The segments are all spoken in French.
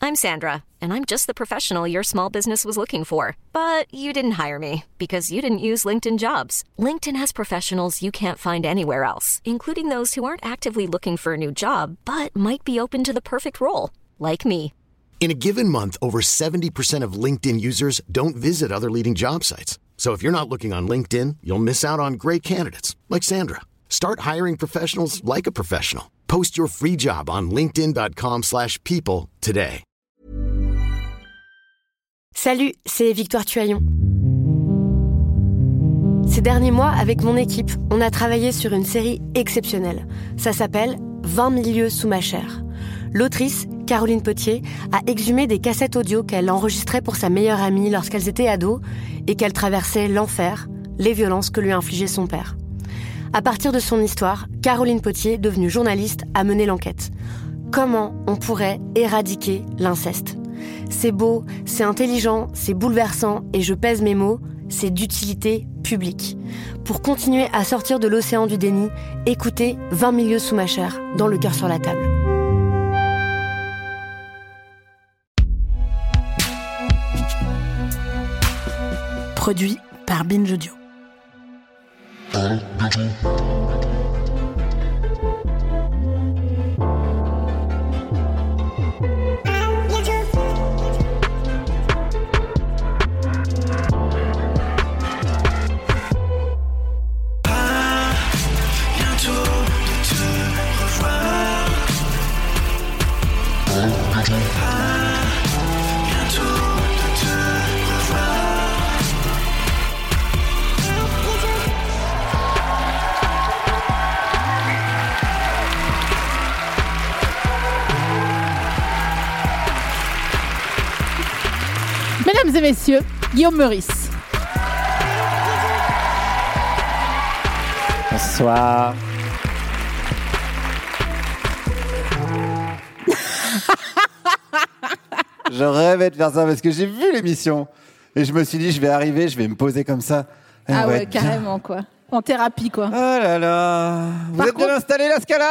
I'm Sandra, and I'm just the professional your small business was looking for. But you didn't hire me because you didn't use LinkedIn Jobs. LinkedIn has professionals you can't find anywhere else, including those who aren't actively looking for a new job, but might be open to the perfect role, like me. In a given month, over 70% of LinkedIn users don't visit other leading job sites. So if you're not looking on LinkedIn, you'll miss out on great candidates like Sandra. Start hiring professionals like a professional. Post your free job on linkedin.com/people today. Salut, c'est Victoire Tuaillon. Ces derniers mois, avec mon équipe, on a travaillé sur une série exceptionnelle. Ça s'appelle 20 000 lieues sous ma chair. L'autrice, Caroline Potier, a exhumé des cassettes audio qu'elle enregistrait pour sa meilleure amie lorsqu'elles étaient ados et qu'elle traversait l'enfer, les violences que lui infligeait son père. À partir de son histoire, Caroline Potier, devenue journaliste, a mené l'enquête. Comment on pourrait éradiquer l'inceste ? C'est beau, c'est intelligent, c'est bouleversant et je pèse mes mots, c'est d'utilité publique. Pour continuer à sortir de l'océan du déni, écoutez 20 000 lieues sous ma chair, dans Le cœur sur la table. Produit par Binge Audio. Mesdames et messieurs, Guillaume Meurice. Bonsoir. Je rêvais de faire ça parce que j'ai vu l'émission et je me suis dit je vais arriver, je vais me poser comme ça. Ah ouais, carrément bien. Quoi. En thérapie quoi. Oh là là. Vous êtes bien installé la Scala ?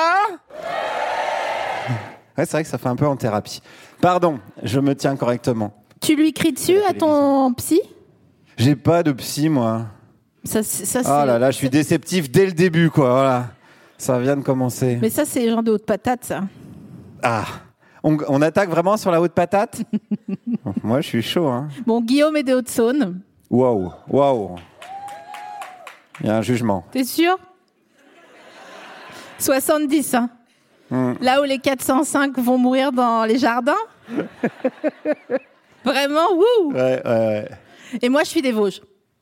Ouais, c'est vrai que ça fait un peu en thérapie. Pardon, je me tiens correctement. Tu lui cries dessus à ton psy ? J'ai pas de psy moi. Ça, c'est... Oh là là, je suis déceptif dès le début quoi. Voilà. Ça vient de commencer. Mais ça c'est genre de haute patate ça. Ah. On attaque vraiment sur la haute patate ? Moi, je suis chaud. Hein. Bon, Guillaume est des Hauts-de-Saône. Waouh. Il y a un jugement. T'es sûr ? 70, hein. Là où les 405 vont mourir dans les jardins ? Vraiment, wouh ! Ouais. Et moi, je suis des Vosges.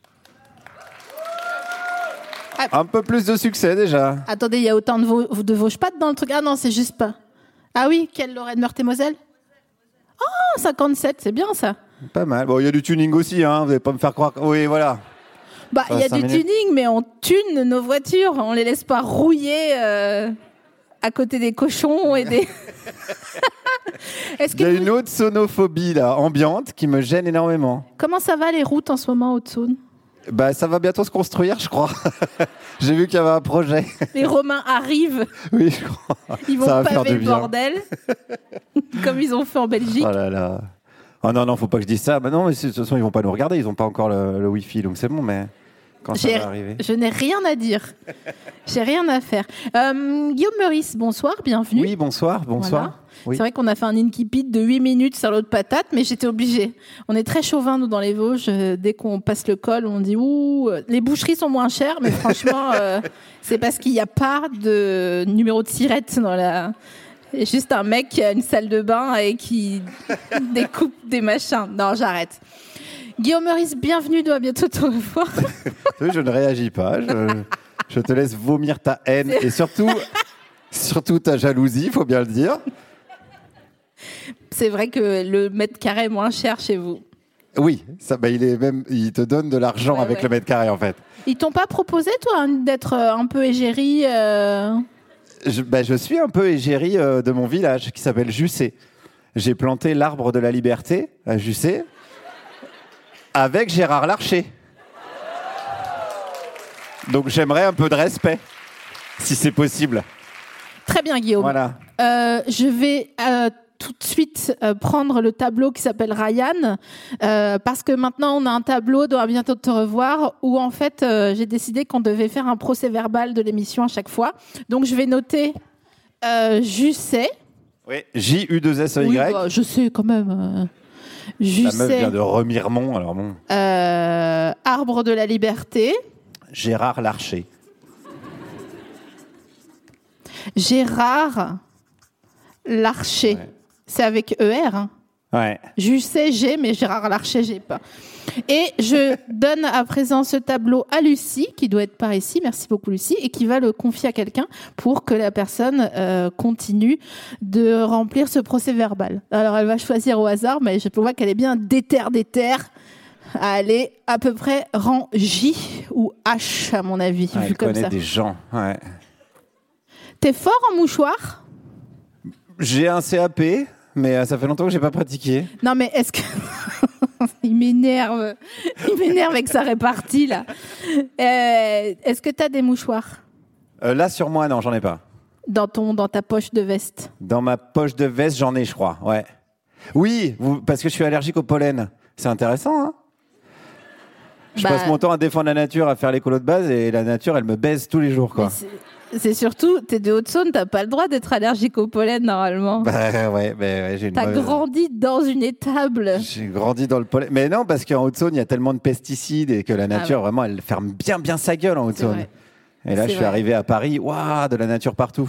Un peu plus de succès, déjà. Attendez, il y a autant de Vosges-Pattes dans le truc ? Ah non, c'est juste pas... Ah oui, quelle Lorraine Meurthe-et-Moselle ? Oh, 57, c'est bien ça. Pas mal. Bon, il y a du tuning aussi, hein. Vous n'allez pas me faire croire. Oui, voilà. Bah, il y a du tuning, mais on tune nos voitures. On les laisse pas rouiller à côté des cochons et des. Il y a une autre sonophobie là, ambiante, qui me gêne énormément. Comment ça va les routes en ce moment, Haute-Saône ? Bah, ça va bientôt se construire, je crois. J'ai vu qu'il y avait un projet. Les Romains arrivent. Oui, je crois. Ils vont paver le bordel, comme ils ont fait en Belgique. Oh là là. Oh non, faut pas que je dise ça. Bah non, mais de toute façon, ils vont pas nous regarder. Ils ont pas encore le Wi-Fi, donc c'est bon. Mais quand ça va arriver. Je n'ai rien à dire. J'ai rien à faire. Guillaume Meurice, bonsoir, bienvenue. Oui, bonsoir. Voilà. Oui. C'est vrai qu'on a fait un incipit de 8 minutes sur l'autre patate, mais j'étais obligée. On est très chauvin, nous, dans les Vosges. Dès qu'on passe le col, on dit « Ouh, les boucheries sont moins chères », mais franchement, c'est parce qu'il n'y a pas de numéro de sirette dans la... Il y a juste un mec qui a une salle de bain et qui découpe des machins. Non, j'arrête. Guillaume Meurice, bienvenue, doit bientôt te revoir. Je ne réagis pas. Je te laisse vomir ta haine et surtout ta jalousie, il faut bien le dire. C'est vrai que le mètre carré est moins cher chez vous. Oui, ça, il te donne de l'argent avec le mètre carré en fait. Ils t'ont pas proposé toi d'être un peu égérie Je suis un peu égérie de mon village qui s'appelle Jussé. J'ai planté l'arbre de la liberté à Jussé avec Gérard Larcher. Donc j'aimerais un peu de respect, si c'est possible. Très bien Guillaume. Voilà. Je vais tout de suite prendre le tableau qui s'appelle Ryan, parce que maintenant on a un tableau dans À bientôt te revoir, où en fait j'ai décidé qu'on devait faire un procès-verbal de l'émission à chaque fois. Donc je vais noter Jusset. Oui, J-U-2-S-E-Y. Oui, bah, je sais quand même. La meuf vient de Remiremont, alors bon. Arbre de la liberté. Gérard Larcher. Gérard Larcher. Ouais. C'est avec ER. Hein. Ouais. Jusset, j'ai, mais Gérard Larcher, j'ai pas. Et je donne à présent ce tableau à Lucie, qui doit être par ici. Merci beaucoup, Lucie. Et qui va le confier à quelqu'un pour que la personne continue de remplir ce procès-verbal. Alors, elle va choisir au hasard, mais je vois qu'elle est bien déter à aller à peu près rang J ou H, à mon avis. Ouais, vu elle comme connaît ça. des gens, ouais. T'es fort en mouchoir ? J'ai un CAP, mais ça fait longtemps que j'ai pas pratiqué. Non, mais est-ce que... Il m'énerve avec sa répartie, là. Est-ce que t'as des mouchoirs ? Là, sur moi, non, j'en ai pas. Dans ta poche de veste ? Dans ma poche de veste, j'en ai, je crois, ouais. Oui, parce que je suis allergique au pollen. C'est intéressant, hein ? Je passe mon temps à défendre la nature, à faire l'écolo de base, et la nature, elle me baise tous les jours, quoi. C'est surtout, t'es de Haute-Saône, t'as pas le droit d'être allergique au pollen, normalement. Ouais, j'ai une T'as grandi dans une étable. J'ai grandi dans le pollen. Mais non, parce qu'en Haute-Saône, il y a tellement de pesticides et que la nature, vraiment, elle ferme bien sa gueule en Haute-Saône. Et là, je suis arrivé à Paris, waouh, de la nature partout.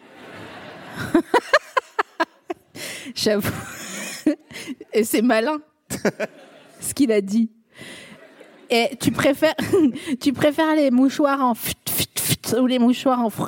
J'avoue. Et c'est malin, ce qu'il a dit. Et tu préfères les mouchoirs en ou les mouchoirs en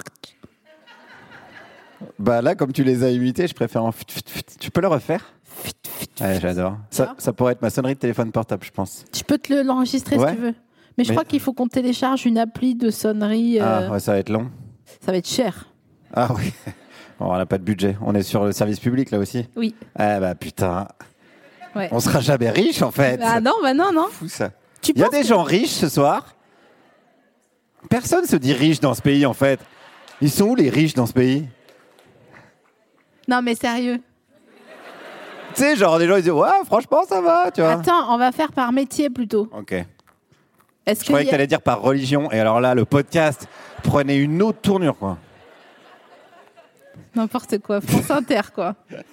Bah là, comme tu les as imités, je préfère en Tu peux le refaire ? Ouais, j'adore. Ça pourrait être ma sonnerie de téléphone portable, je pense. Tu peux te l'enregistrer si tu veux. Mais je crois qu'il faut qu'on télécharge une appli de sonnerie. Ah ouais, ça va être long. Ça va être cher. Ah oui. Bon, on n'a pas de budget. On est sur le service public là aussi. Oui. Ah bah putain. Ouais. On sera jamais riche en fait. Ah non, non. C'est fou ça. Il y a des gens riches ce soir. Personne se dit riche dans ce pays en fait. Ils sont où les riches dans ce pays ? Non mais sérieux. Tu sais, genre des gens ils disent ouais, franchement ça va, tu vois. Attends, on va faire par métier plutôt. Ok. Je croyais que t'allais dire par religion. Et alors là, le podcast prenait une autre tournure, quoi. N'importe quoi. France Inter, quoi.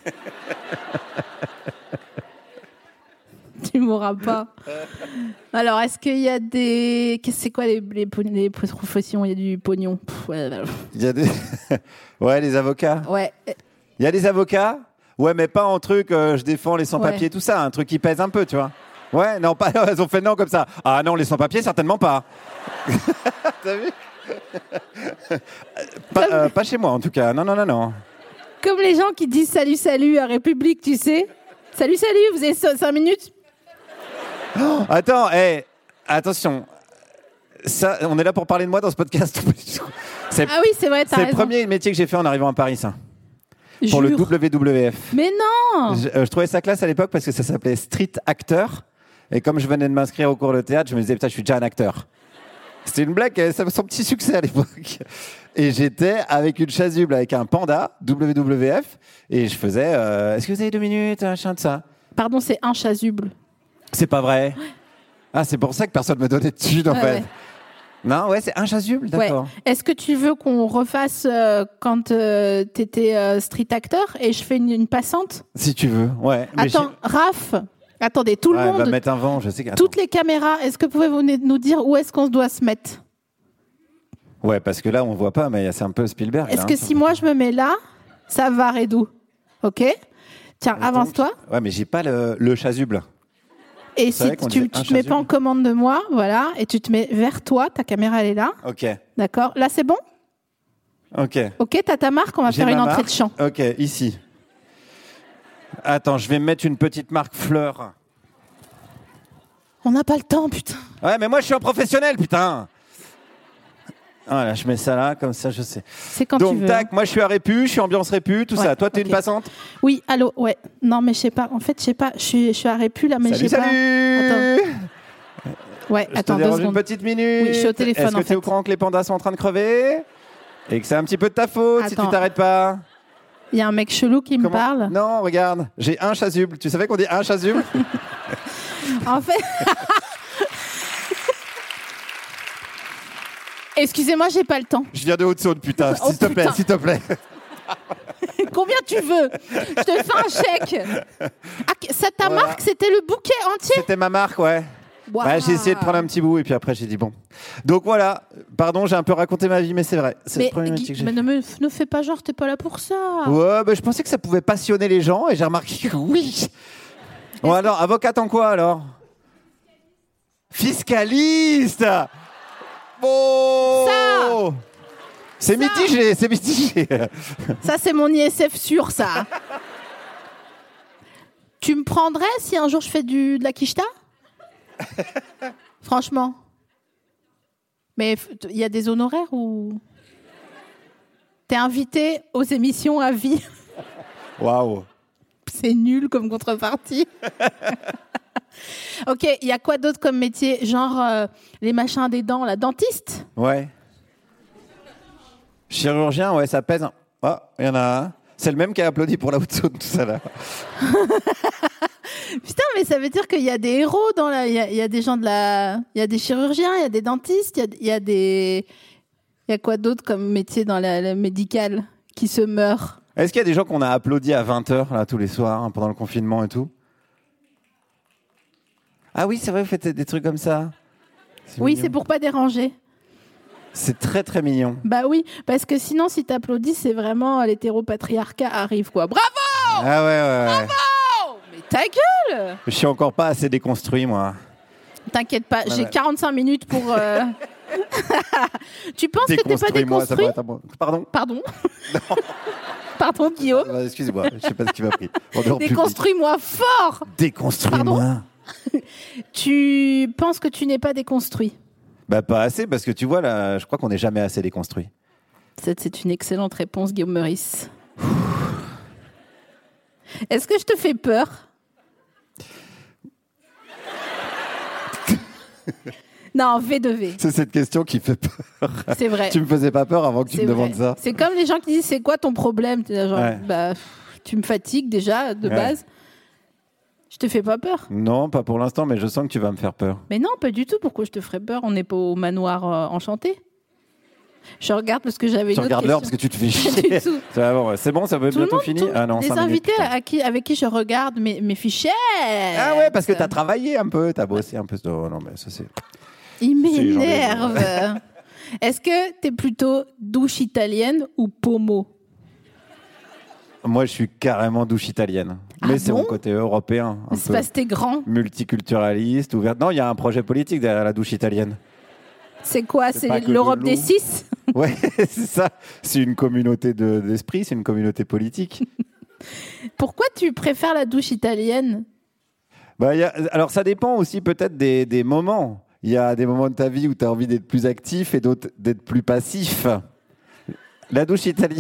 Tu m'auras pas. Alors, est-ce qu'il y a des... C'est quoi les professions ? Il y a du pognon. Il y a des... Ouais, les avocats. Ouais. Il y a des avocats ? Ouais, mais pas en truc, je défends les sans-papiers, tout ça. Un truc qui pèse un peu, tu vois. Ouais, non, pas, elles ont fait non comme ça. Ah non, les sans-papiers, certainement pas. T'as vu ? Pas chez moi, en tout cas. Non. Comme les gens qui disent salut à République, tu sais. Salut, vous avez 5 minutes ? Oh, attends, attention. Ça, on est là pour parler de moi dans ce podcast. Ah oui, c'est vrai, t'as raison. C'est le premier métier que j'ai fait en arrivant à Paris, ça. Pour le WWF. Mais non ! Je trouvais ça classe à l'époque parce que ça s'appelait Street Actor. Et comme je venais de m'inscrire au cours de théâtre, je me disais, putain, je suis déjà un acteur. C'était une blague, ça avait son petit succès à l'époque. Et j'étais avec une chasuble, avec un panda, WWF, et je faisais, est-ce que vous avez 2 minutes, un chien de ça ? Pardon, c'est un chasuble. C'est pas vrai ? Ah, c'est pour ça que personne me donnait de thunes, en fait. Ouais. Non, ouais, c'est un chasuble, d'accord. Ouais. Est-ce que tu veux qu'on refasse quand t'étais street acteur et je fais une passante ? Si tu veux, ouais. Attends, Raph, attendez, tout le monde. On va mettre un vent, je sais. Toutes les caméras, est-ce que pouvez-vous nous dire où est-ce qu'on doit se mettre ? Ouais, parce que là, on voit pas, mais c'est un peu Spielberg. Est-ce que si moi je me mets là, ça va Redou ? Ok ? Tiens, avance-toi. Ouais, mais j'ai pas le chasuble. Et si tu te mets pas en commande de moi, voilà, et tu te mets vers toi, ta caméra elle est là. Ok. D'accord. Là c'est bon ? Ok. Ok, t'as ta marque, on va faire une entrée de chant. Ok, ici. Attends, je vais mettre une petite marque fleur. On n'a pas le temps, putain. Ouais, mais moi je suis un professionnel, putain. Voilà, je mets ça là, comme ça je sais. C'est quand tu veux. Donc tac, moi je suis à Répu, je suis ambiance Répu, tout ça. Toi t'es une passante ? Oui, allô, ouais. Non mais je sais pas, en fait je sais pas, je suis à Répu là, mais je sais pas. Salut. Attends. Ouais, attends 2 secondes. Une petite minute. Oui, je suis au téléphone. Est-ce que tu es au courant que les pandas sont en train de crever ? Et que c'est un petit peu de ta faute si tu t'arrêtes pas ? Il y a un mec chelou qui me parle. Non, regarde, j'ai un chasuble. Tu savais qu'on dit un chasuble? En fait... Excusez-moi, j'ai pas le temps. Je viens de Haute-Saône, putain. Oh, S'il te plaît, putain. s'il te plaît. Combien tu veux? Je te fais un chèque. Ah, ça ta marque, c'était le bouquet entier? C'était ma marque, ouais. Wow. Bah, j'ai essayé de prendre un petit bout et puis après j'ai dit bon. Donc voilà, pardon, j'ai un peu raconté ma vie, mais c'est vrai. C'est problématique que j'ai. Mais ne fais pas genre, t'es pas là pour ça. Ouais, bah, je pensais que ça pouvait passionner les gens et j'ai remarqué que oui. Bon alors, avocate en quoi alors? Fiscaliste. Bon. Ça. C'est mitigé, c'est mitigé. Ça, c'est mon ISF sûr, ça. Tu me prendrais si un jour je fais de la quicheta? Franchement. Mais il y a des honoraires ou... T'es invité aux émissions à vie. Waouh. C'est nul comme contrepartie. Ok, il y a quoi d'autre comme métier? Genre les machins des dents, la dentiste? Ouais. Chirurgien, ouais, ça pèse. Oh, il y en a un. C'est le même qui a applaudi pour la Haute-Saône tout à l'heure. Putain, mais ça veut dire qu'il y a des héros dans la... Il y a des gens de la... Il y a des chirurgiens, il y a des dentistes, il y a des... Il y a quoi d'autre comme métier dans la médicale qui se meurt? Est-ce qu'il y a des gens qu'on a applaudi à 20h là, tous les soirs, hein, pendant le confinement et tout? Ah oui, c'est vrai, vous faites des trucs comme ça. Oui, mignon. c'est pour pas déranger. C'est très très mignon. Bah oui, parce que sinon, si t'applaudis, c'est vraiment l'hétéropatriarcat arrive, quoi. Bravo! Ah ouais. Bravo! Mais ta gueule! Je suis encore pas assez déconstruit, moi. T'inquiète pas, j'ai 45 minutes pour... Tu penses que t'es pas Déconstruis-moi, ça déconstruit? va être un bon- Pardon? Pardon? Pardon, Guillaume? Excusez-moi, je sais pas ce qui m'a pris. On est en public. Déconstruis-moi fort! Déconstruis-moi. Tu penses que tu n'es pas déconstruit? Bah pas assez, parce que tu vois, là, je crois qu'on n'est jamais assez déconstruit. C'est une excellente réponse, Guillaume Meurice. Est-ce que je te fais peur? Non, V2V. C'est cette question qui fait peur. C'est vrai. Tu me faisais pas peur avant que tu me demandes ça. C'est comme les gens qui disent c'est quoi ton problème? T'es là, genre, Ouais. bah, tu me fatigues déjà de base. Je te fais pas peur? Non, pas pour l'instant, mais je sens que tu vas me faire peur. Mais non, pas du tout. Pourquoi je te ferais peur? On n'est pas au manoir enchanté. Je regarde parce que j'avais une Tu autre regardes l'heure question. parce que tu te fais Pas du chier. tout. Ça va, bon, c'est bon, ça va Tout le bientôt monde, fini. tout- Ah non, les 5 minutes, invités putain. avec qui je regarde mes fichiers. Ah ouais, parce que t'as travaillé un peu, t'as bossé un peu. Oh non, mais ça c'est. Il Si, j'en ai m'énerve. Est-ce que t'es plutôt douche italienne ou pommeau? Moi, je suis carrément douche italienne. Mais c'est bon mon côté européen, un C'est peu parce que t'es grand. multiculturaliste, ouvert. Non, il y a un projet politique derrière la douche italienne. C'est quoi? C'est C'est pas que l'Europe de des l'eau. 6? Ouais, c'est ça. C'est une communauté d'esprit, c'est une communauté politique. Pourquoi tu préfères la douche italienne? Bah, alors, ça dépend aussi peut-être des moments. Il y a des moments de ta vie où tu as envie d'être plus actif et d'autres d'être plus passif. La douche italienne.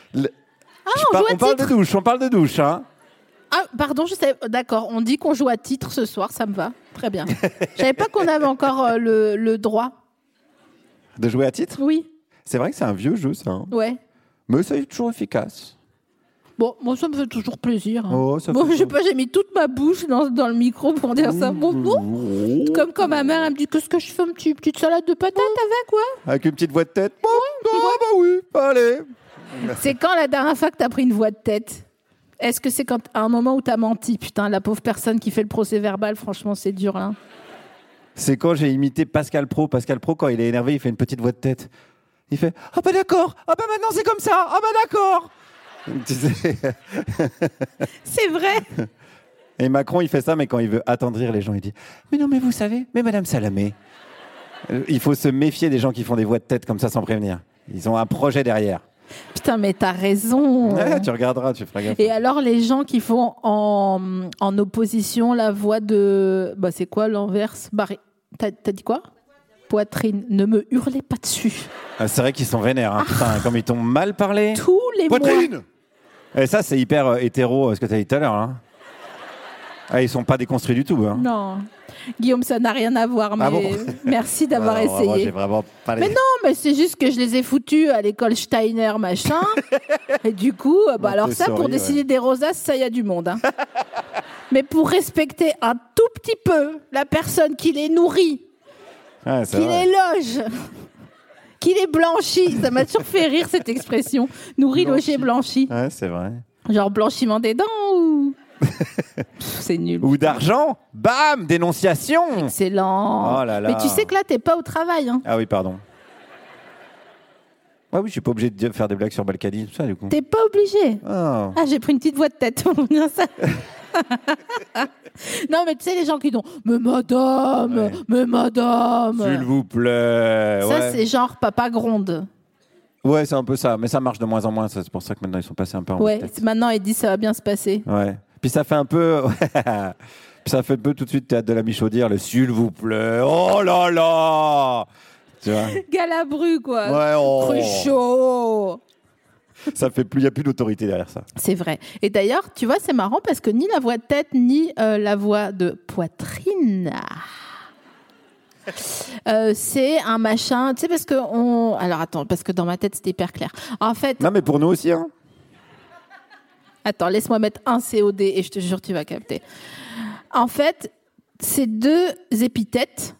On parle de douche, on parle de douche, hein. Ah, pardon, je sais. D'accord, on dit qu'on joue à titre ce soir, ça me va. Très bien. Je savais pas qu'on avait encore le droit. De jouer à titre? Oui, C'est vrai que c'est un vieux jeu, ça. Hein. ouais. Mais ça est toujours efficace. Bon, moi, ça me fait toujours plaisir. hein. Oh, ça Bon, fait je sais pas, j'ai mis toute ma bouche dans le micro pour dire ça. Bon, non. Comme quand ma mère, elle me dit, qu'est-ce que je fais, une petite salade de patates avec, quoi? Avec une petite voix de tête. Bon, bah oui, allez. C'est quand la dernière fois que t'as pris une voix de tête? Est-ce que c'est à un moment où t'as menti? Putain, la pauvre personne qui fait le procès verbal, franchement, c'est dur, là. C'est quand j'ai imité Pascal Pro. Pascal Pro, quand il est énervé, il fait une petite voix de tête. Il fait « Ah bah d'accord, ah bah maintenant c'est comme ça, ah bah d'accord !» Tu sais. C'est vrai. Et Macron, il fait ça, mais quand il veut attendrir les gens, il dit « Mais non, mais vous savez, mais Madame Salamé, il faut se méfier des gens qui font des voix de tête comme ça sans prévenir. Ils ont un projet derrière. » Putain, mais t'as raison. Ouais, tu regarderas, tu feras gaffe. Et alors, les gens qui font en opposition la voix de... Bah, c'est quoi l'inverse? T'as dit quoi? Poitrine. Ne me hurlez pas dessus. Ah, c'est vrai qu'ils sont vénères, hein. Putain, comme ils t'ont mal parlé. Tous les mois. Poitrine. Et ça, c'est hyper hétéro, ce que tu as dit tout à l'heure. Hein. Ah, ils sont pas déconstruits du tout. Hein. Non. Guillaume, ça n'a rien à voir, mais Ah bon merci d'avoir Alors, essayé. moi, j'ai vraiment pas les... Mais non, mais c'est juste que je les ai foutus à l'école Steiner, machin. Et du coup, alors ça, pour dessiner des rosaces, ça y a du monde. Hein. Mais pour respecter un tout petit peu la personne qui les nourrit, qui les loge, qui les blanchit, ça m'a toujours fait rire cette expression. Nourri, logé, blanchi. Ouais, c'est vrai. Genre blanchiment des dents ou... C'est nul. Ou d'argent, bam, dénonciation. Excellent. Oh là là. Mais tu sais que là, t'es pas au travail. Hein. Ah oui, pardon. Ouais, oui, je suis pas obligé de faire des blagues sur Balkany, tout ça, du coup. T'es pas obligé. Oh. Ah, j'ai pris une petite voix de tête pour dire ça. Non, mais tu sais, les gens qui disent mais madame, S'il vous plaît. Ça, ouais. c'est genre papa gronde. Ouais, c'est un peu ça. Mais ça marche de moins en moins. C'est pour ça que maintenant, ils sont passés un peu en Ouais, tête. maintenant, il dit ça va bien se passer. Ouais. Puis ça fait un peu... Puis ça fait un peu tout de suite théâtre de la Michaudière, le s'il vous plaît. Oh là là. Tu vois. Galabru, quoi. Ouais, oh. Cruchot. Ça fait plus... Il n'y a plus d'autorité derrière ça. C'est vrai. Et d'ailleurs, tu vois, c'est marrant parce que ni la voix de tête, ni la voix de poitrine... c'est un machin, tu sais, parce que alors attends, parce que dans ma tête c'était hyper clair. En fait, Non, mais pour nous aussi, hein. Attends, laisse-moi mettre un COD et je te jure tu vas capter. En fait, ces deux épithètes,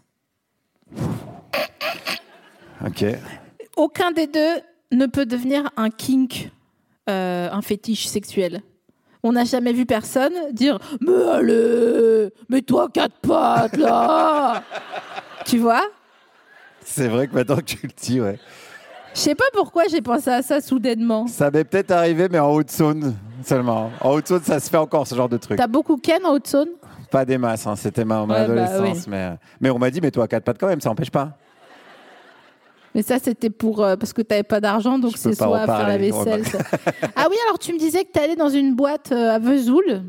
Ok. aucun des deux ne peut devenir un kink, un fétiche sexuel. On n'a jamais vu personne dire « Mais allez, mets-toi 4 pattes, là !» Tu vois ? C'est vrai que maintenant que tu le dis, ouais. Je sais pas pourquoi j'ai pensé à ça soudainement. Ça m'est peut-être arrivé, mais en Haute-Saône seulement. En Haute-Saône, ça se fait encore, ce genre de truc. T'as beaucoup ken en Haute-Saône ? Pas des masses, hein. C'était ma Ouais, adolescence. oui. Mais on m'a dit, mets-toi à 4 pattes quand même, ça n'empêche pas. Mais ça, c'était pour parce que t'avais pas d'argent, donc Je peux c'est pas soit en à faire la parler. vaisselle. Ça. Ah oui, alors tu me disais que t'allais dans une boîte à Vesoul.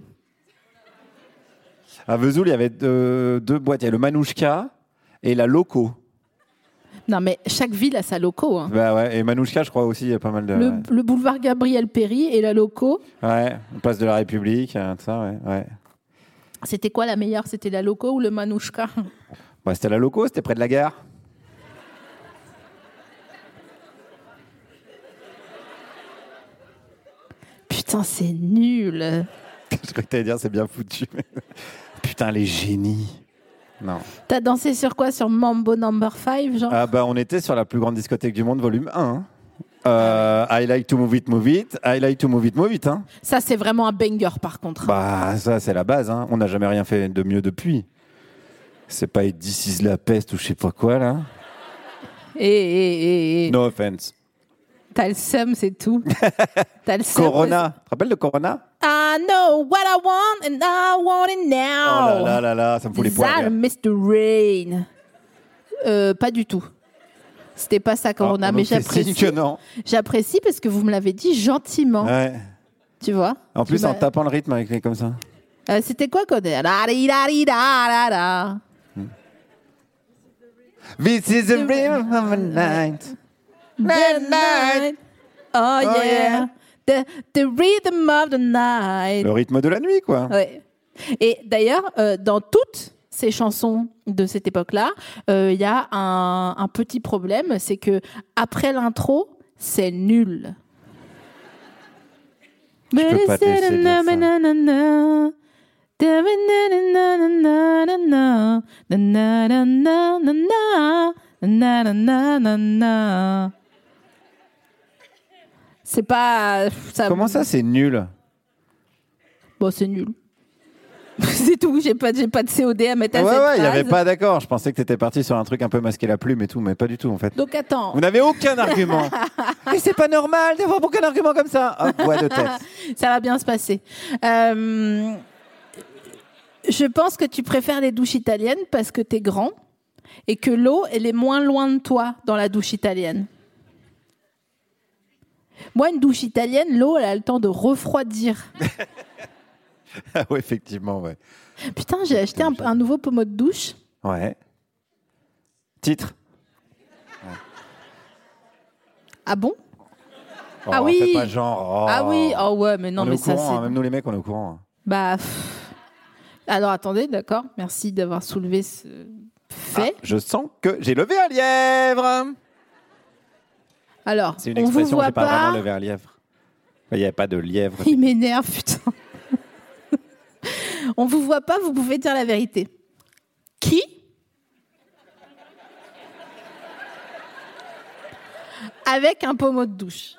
À Vesoul, il y avait deux boîtes. Il y a le Manouchka et la Loco. Non, mais chaque ville a sa loco. Hein. Bah ouais, et Manouchka, je crois aussi, il y a pas mal de... Le boulevard Gabriel Péry et la loco. Ouais, on passe de la République, tout ça, ouais. C'était quoi la meilleure ? C'était la loco ou le manouchka ? Bah, c'était la Loco, c'était près de la gare. Putain, c'est nul. Je crois que t'allais dire, c'est bien foutu. Putain, les génies. Non. T'as dansé sur quoi ? Sur Mambo Number 5, genre ? Ah bah, on était sur la plus grande discothèque du monde, volume 1. I like to move it, I like to move it, hein. Ça, c'est vraiment un banger, par contre. Bah, ça, c'est la base, hein. On n'a jamais rien fait de mieux depuis. C'est pas This is la peste ou je sais pas quoi, là. Et. No offense. T'as le seum, c'est tout. T'as le seum. Corona. Tu te rappelles de Corona? I know what I want and I want it now. Oh là là là, ça me fout les poils. That Mr. Rain. Pas du tout. C'était pas ça, Corona, mais j'apprécie. Que non. J'apprécie parce que vous me l'avez dit gentiment. Ouais. Tu vois? En plus, en tapant le rythme avec les comme ça. C'était quoi, Corona? This is the rhythm of the night. Night. Oh yeah. The rhythm of the night. Le rythme de la nuit, quoi. Ouais. Et d'ailleurs, dans toutes ces chansons de cette époque-là, il y a un petit problème, c'est que après l'intro, c'est nul. Je peux pas te laisser dire ça. C'est pas... Comment ça, c'est nul? Bon, c'est nul. C'est tout, j'ai pas de COD à mettre à cette phrase. Ouais, il n'y avait pas d'accord. Je pensais que tu étais parti sur un truc un peu masquer la plume et tout, mais pas du tout, en fait. Donc attends. Vous n'avez aucun argument. Mais c'est pas normal d'avoir aucun argument comme ça. Hop, voix de tête. Ça va bien se passer. Je pense que tu préfères les douches italiennes parce que t'es grand et que l'eau, elle est moins loin de toi dans la douche italienne. Moi, une douche italienne, l'eau, elle a le temps de refroidir. Ah ouais, effectivement, ouais. Putain, j'ai acheté un nouveau pommeau de douche. Ouais. Titre. Ouais. Ah bon? Oh, ah oui. Fais pas genre. Oh. Ah oui. Oh ouais, mais non, on est mais au courant, ça c'est. hein, même nous les mecs, on est au courant. Bah. Alors attendez, d'accord. Merci d'avoir soulevé ce fait. Je sens que j'ai levé un lièvre. Alors, C'est une on vous expression, voit j'ai pas vraiment pas. levé un lièvre. Il n'y avait pas de lièvre. Il m'énerve, putain. On vous voit pas, vous pouvez dire la vérité. Qui avec un pommeau de douche?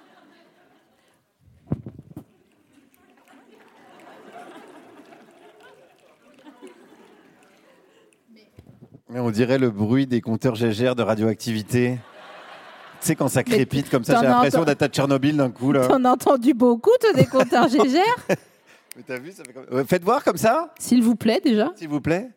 Mais on dirait le bruit des compteurs GGR de radioactivité. Tu sais, quand ça crépite comme ça, t'en j'ai as l'impression enten- d'être à Tchernobyl d'un coup. Là. T'en as entendu beaucoup, toi, des compteurs GGR? Mais t'as vu, ça fait comme... Faites voir comme ça, S'il vous plaît, déjà. s'il vous plaît.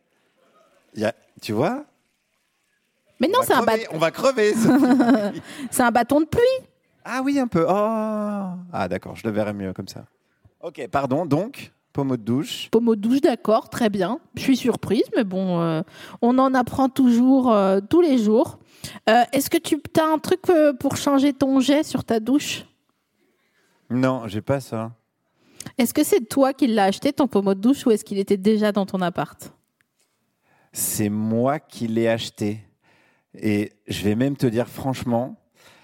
Tu vois? Mais non, c'est On va crever. c'est un bâton de pluie. Ah oui, un peu. Oh. Ah d'accord, je le verrai mieux comme ça. Ok, pardon. Donc, pommeau de douche. Pommeau de douche, d'accord, très bien. Je suis surprise, mais bon, on en apprend toujours, tous les jours. Est-ce que tu as un truc pour changer ton jet sur ta douche? Non, j'ai pas ça. Est-ce que c'est toi qui l'as acheté, ton pommeau de douche, ou est-ce qu'il était déjà dans ton appart? C'est moi qui l'ai acheté. Et je vais même te dire franchement,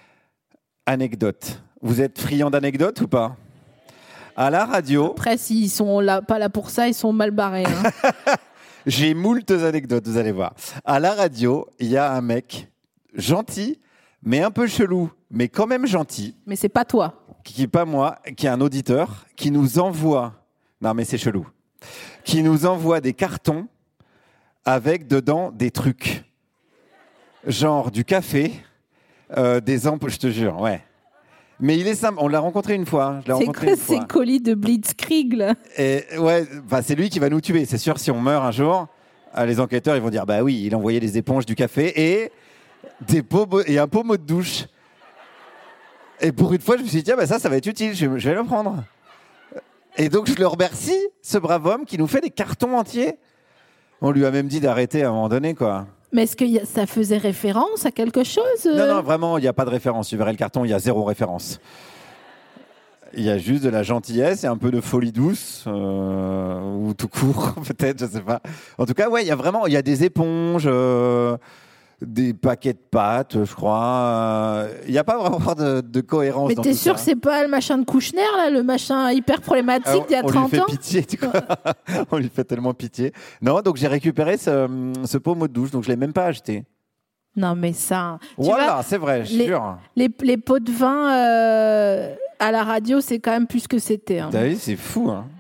anecdote. Vous êtes friand d'anecdotes ou pas? À la radio, Après, s'ils sont là, pas là pour ça, ils sont mal barrés. Hein. j'ai moultes anecdotes, vous allez voir. À la radio, il y a un mec gentil, mais un peu chelou, mais quand même gentil, Mais c'est pas toi. qui est pas moi, qui est un auditeur, qui nous envoie, non mais c'est chelou, qui nous envoie des cartons avec dedans des trucs. Genre du café, des ampoules, je te jure, ouais. Mais il est simple, on l'a rencontré une fois. Je l'ai C'est rencontré quoi une ces fois. colis de Blitzkrieg, là? Et ouais, bah, c'est lui qui va nous tuer. C'est sûr, si on meurt un jour, les enquêteurs ils vont dire bah oui, il envoyait des éponges, du café et un pommeau de douche. Et pour une fois, je me suis dit tiens, bah ça va être utile, je vais le prendre. Et donc je le remercie, ce brave homme qui nous fait des cartons entiers. On lui a même dit d'arrêter à un moment donné, quoi. Mais est-ce que ça faisait référence à quelque chose? Non, vraiment, il n'y a pas de référence. Tu verrais le carton, il y a 0 référence. Il y a juste de la gentillesse et un peu de folie douce, ou tout court, peut-être, je sais pas. En tout cas, ouais, il y a des éponges, des paquets de pâtes, je crois. Il n'y a pas vraiment de cohérence Mais dans t'es tout sûr ça. que c'est pas le machin de Kouchner, là, le machin hyper problématique d'il y a 30 On lui fait ans? pitié, tu vois. On lui fait tellement pitié. Non, donc j'ai récupéré ce pommeau de douche, donc je l'ai même pas acheté. Non, mais ça... tu Voilà, vois, c'est vrai, je les- jure. les pots de vin à la radio, c'est quand même plus que c'était. Hein. T'as vu, c'est fou, hein.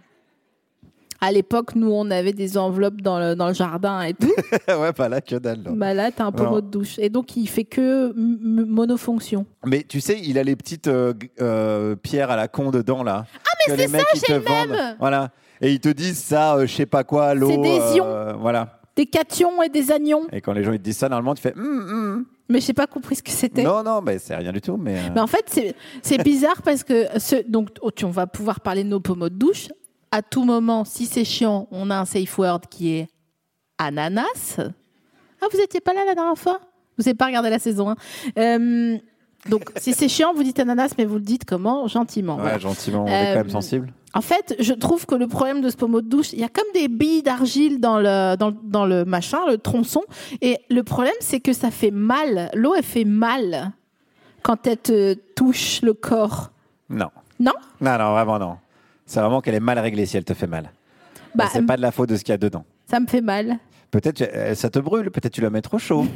À l'époque, nous, on avait des enveloppes dans le jardin et tout. Ouais, pas là, que dalle. là. Bah là, t'as un pommeau Non. de douche. Et donc, il fait que monofonction. Mais tu sais, il a les petites pierres à la con dedans, là. Ah, mais c'est ça, j'ai le même. Voilà. Et ils te disent ça, je sais pas quoi, l'eau. C'est des ions. Voilà. Des cations et des anions. Et quand les gens ils te disent ça, normalement, tu fais Mais j'ai pas compris ce que c'était. Non, mais c'est rien du tout. Mais, Mais en fait, c'est bizarre parce que donc on va pouvoir parler de nos pommeaux de douche. À tout moment, si c'est chiant, on a un safe word qui est ananas. Ah, vous étiez pas là la dernière fois? Vous n'avez pas regardé la saison 1. Donc, si c'est chiant, vous dites ananas, mais vous le dites comment? Gentiment. ouais, Voilà. gentiment, on est quand même sensible. En fait, je trouve que le problème de ce pommeau de douche, il y a comme des billes d'argile dans le machin, le tronçon. Et le problème, c'est que ça fait mal. L'eau, elle fait mal quand elle te touche le corps. Non. Non? Non, vraiment non. C'est vraiment qu'elle est mal réglée si elle te fait mal. Bah, c'est pas de la faute de ce qu'il y a dedans. ça me fait mal. Peut-être ça te brûle, peut-être tu la mets trop chaud.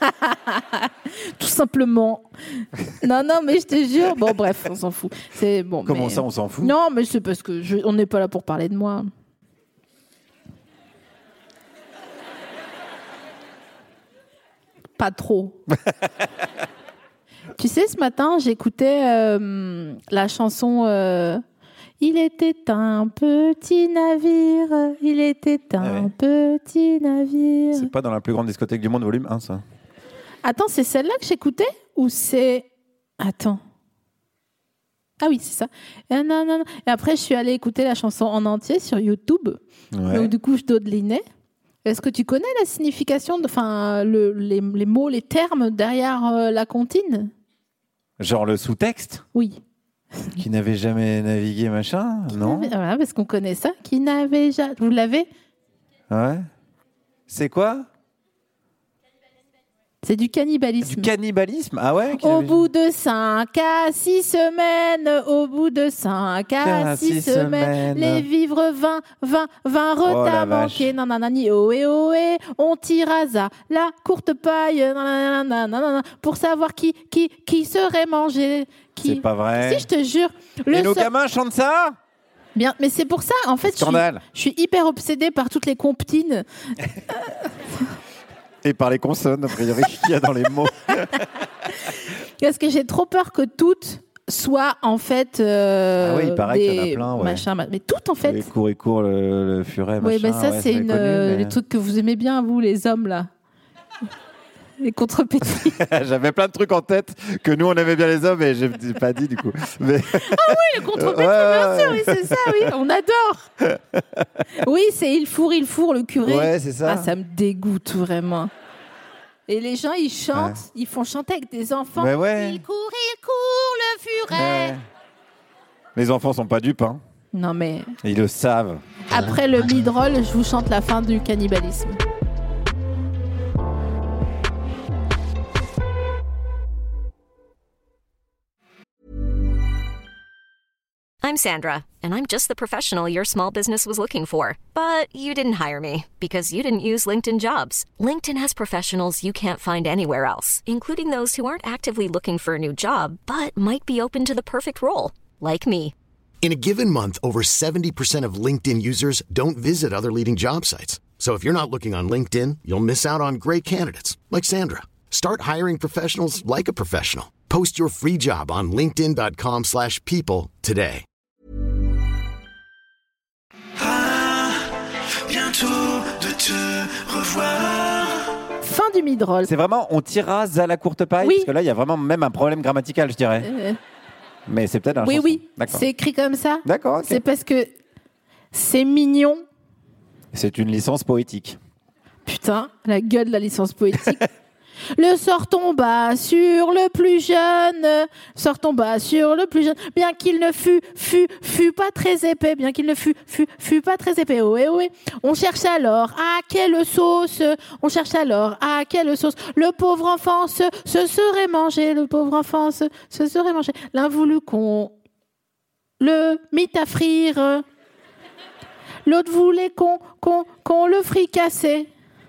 Tout simplement. Non, mais je te jure. Bon, bref, on s'en fout. C'est bon. Comment mais- ça, on s'en fout? Non, mais c'est parce que on n'est pas là pour parler de moi. Pas trop. Tu sais, ce matin, j'écoutais la chanson Il était un petit navire, il était un petit navire. C'est pas dans la plus grande discothèque du monde, volume 1, ça. Attends, c'est celle-là que j'écoutais ou c'est... Attends. Ah oui, c'est ça. Non. Et après, je suis allée écouter la chanson en entier sur YouTube. Ouais. Donc, du coup, je dodelinais. Est-ce que tu connais la signification, enfin, les mots, les termes derrière la comptine? Genre le sous-texte Oui. qui n'avait jamais navigué, machin, non? Voilà, parce qu'on connaît ça. Qui n'avait jamais... Vous l'avez? Ouais. C'est quoi? C'est du cannibalisme. Du cannibalisme? Ah ouais? Au bout de 5 à 6 semaines, au bout de 5 à 6 semaines, les vivres 20 retards manqués, nananani, ohé, on tire à ça, la courte paille, nanana, pour savoir qui serait mangé. C'est pas vrai. Si, je te jure. Et nos gamins chantent ça? Bien, mais c'est pour ça, en fait, je suis hyper obsédée par toutes les comptines. Et par les consonnes, a priori, qu'il y a dans les mots. Parce que j'ai trop peur que toutes soient, en fait, ah oui, il paraît qu'il y en a plein, ouais. Machin, mais toutes, en fait. Les court, le furet, machin. Oui, mais ça, c'est les trucs que vous aimez bien, vous, les hommes, là. Les contrepétries. J'avais plein de trucs en tête que nous, on aimait bien les hommes, et j'ai pas dit, du coup. Mais... Ah oui, les contrepétries, bien sûr, oui, c'est ça, oui, on adore. Oui, c'est il fourre, le curé. Ouais, c'est ça. Ah, ça me dégoûte, vraiment. Et les gens, ils chantent, ils font chanter avec des enfants. Mais ouais. Il court, le furet. Ouais. Les enfants sont pas dupes, hein. Non, mais... Ils le savent. Après le mid-roll, je vous chante la fin du cannibalisme. I'm Sandra, and I'm just the professional your small business was looking for. But you didn't hire me because you didn't use LinkedIn Jobs. LinkedIn has professionals you can't find anywhere else, including those who aren't actively looking for a new job, but might be open to the perfect role, like me. In a given month, over 70% of LinkedIn users don't visit other leading job sites. So if you're not looking on LinkedIn, you'll miss out on great candidates like Sandra. Start hiring professionals like a professional. Post your free job on linkedin.com/people today. Bientôt de te revoir. Fin du mid-roll. C'est vraiment, on tirera à la courte paille? Oui. Parce que là, il y a vraiment même un problème grammatical, je dirais. Mais c'est peut-être un chanson. Oui, D'accord. c'est écrit comme ça. D'accord, ok. C'est parce que c'est mignon. C'est une licence poétique. Putain, la gueule de la licence poétique. Le sort tomba sur le plus jeune, sort tomba sur le plus jeune, bien qu'il ne fût pas très épais, bien qu'il ne fût pas très épais, ohé. On cherche alors à quelle sauce, le pauvre enfant se serait mangé, L'un voulut qu'on le mit à frire, l'autre voulait qu'on le fricassait.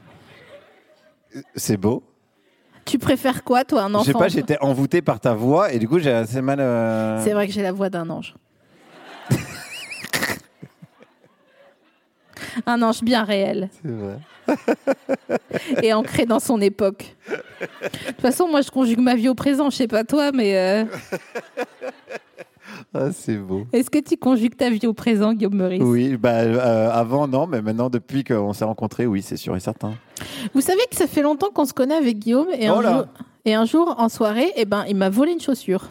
C'est beau. Tu préfères quoi, toi, un enfant? Je sais pas, j'étais envoûté par ta voix et du coup, j'ai assez mal... C'est vrai que j'ai la voix d'un ange. Un ange bien réel. C'est vrai. Et ancré dans son époque. De toute façon, moi, je conjugue ma vie au présent. Je sais pas toi, mais... Ah, c'est beau. Est-ce que tu conjugues ta vie au présent, Guillaume Meurice? Oui, avant, non, mais maintenant, depuis qu'on s'est rencontrés, oui, c'est sûr et certain. Vous savez que ça fait longtemps qu'on se connaît avec Guillaume et un jour, en soirée, il m'a volé une chaussure.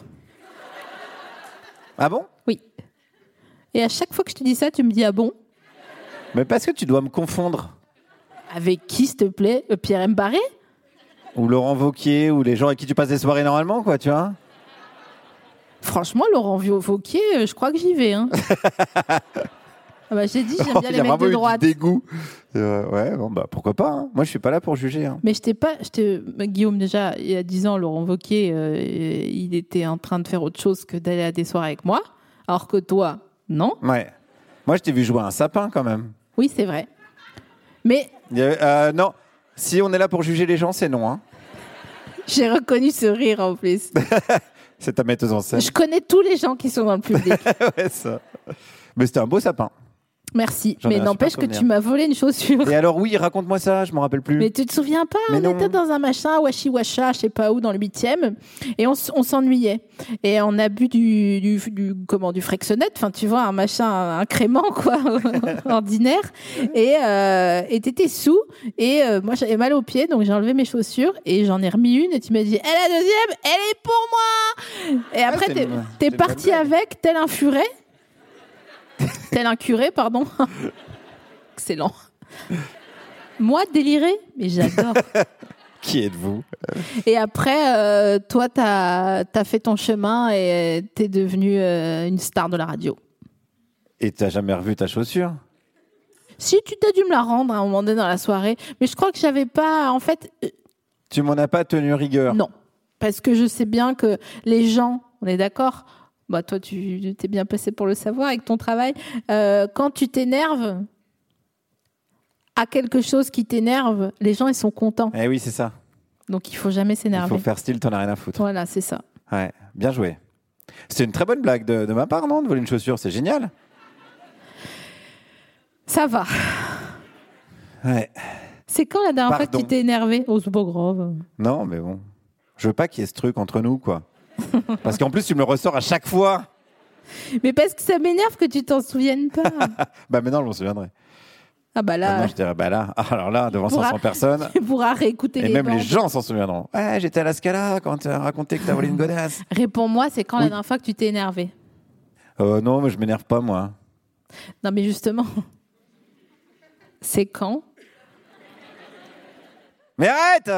Ah bon? Oui. Et à chaque fois que je te dis ça, tu me dis ah bon? Mais parce que tu dois me confondre. Avec qui, s'il te plaît? Pierre M. Barré? Ou Laurent Wauquiez, ou les gens avec qui tu passes des soirées normalement, quoi, tu vois? Franchement, Laurent Wauquiez, je crois que j'y vais. Hein. Ah bah, j'ai dit, j'aime bien les mecs de droite. Il y a vraiment eu du dégoût. Ouais, bon, bah, pourquoi pas. Hein. Moi, je suis pas là pour juger. Hein. Mais Guillaume, déjà, il y a 10 ans, Laurent Wauquiez, il était en train de faire autre chose que d'aller à des soirées avec moi. Alors que toi, non. Ouais. Moi, je t'ai vu jouer un sapin, quand même. Oui, c'est vrai. Mais... non. Si on est là pour juger les gens, c'est non. Hein. J'ai reconnu ce rire, en plus. C'est ta metteuse en scène. Je connais tous les gens qui sont dans le public. Ouais, ça. Mais c'était un beau sapin. Merci. Mais n'empêche que tu m'as volé une chaussure. Et alors oui, raconte-moi ça, je m'en rappelle plus. Mais tu te souviens pas? On était dans un machin, Washi-Washa, je sais pas où, dans le 8e, et on s'ennuyait. Et on a bu du Frexenet, enfin tu vois, un machin, un crément quoi, ordinaire. Et t'étais sous, et moi j'avais mal aux pieds, donc j'ai enlevé mes chaussures, et j'en ai remis une, et tu m'as dit, la deuxième, elle est pour moi! Et après t'es parti avec, tel un furet. Tel un curé, pardon. Excellent. Moi, délirer, mais j'adore. Qui êtes-vous? Et après, toi, t'as fait ton chemin et t'es devenue une star de la radio. Et t'as jamais revu ta chaussure? Si, tu t'as dû me la rendre à un moment donné dans la soirée, mais je crois que j'avais pas, en fait, Tu m'en as pas tenu rigueur. non, parce que je sais bien que les gens, on est d'accord. Bah toi, tu t'es bien placé pour le savoir avec ton travail. Quand tu t'énerves à quelque chose qui t'énerve, les gens ils sont contents. Eh oui, c'est ça. Donc il faut jamais Il s'énerver. faut faire style, t'en as rien à foutre. Voilà, c'est ça. Ouais, bien joué. C'est une très bonne blague de ma part, non, de voler une chaussure, c'est génial. Ça va. Ouais. C'est quand la dernière fois que Pardon. tu t'es énervé? Oh, c'est pas grave. Non, mais bon. Je veux pas qu'il y ait ce truc entre nous, quoi. Parce qu'en plus, tu me le ressors à chaque fois. Mais parce que ça m'énerve que tu t'en souviennes pas. Bah, maintenant, je m'en souviendrai. Ah bah là, Maintenant, je dirais, bah là, alors là, devant pourra- 500 personnes. tu pourras réécouter Et les même les bandes. gens s'en souviendront. Ouais, j'étais à la Scala quand tu as raconté que t'as volé une godasse. Réponds-moi, c'est quand la Oui. dernière fois que tu t'es énervé? Non, mais je m'énerve pas, moi. Non mais justement, c'est quand? Mais arrête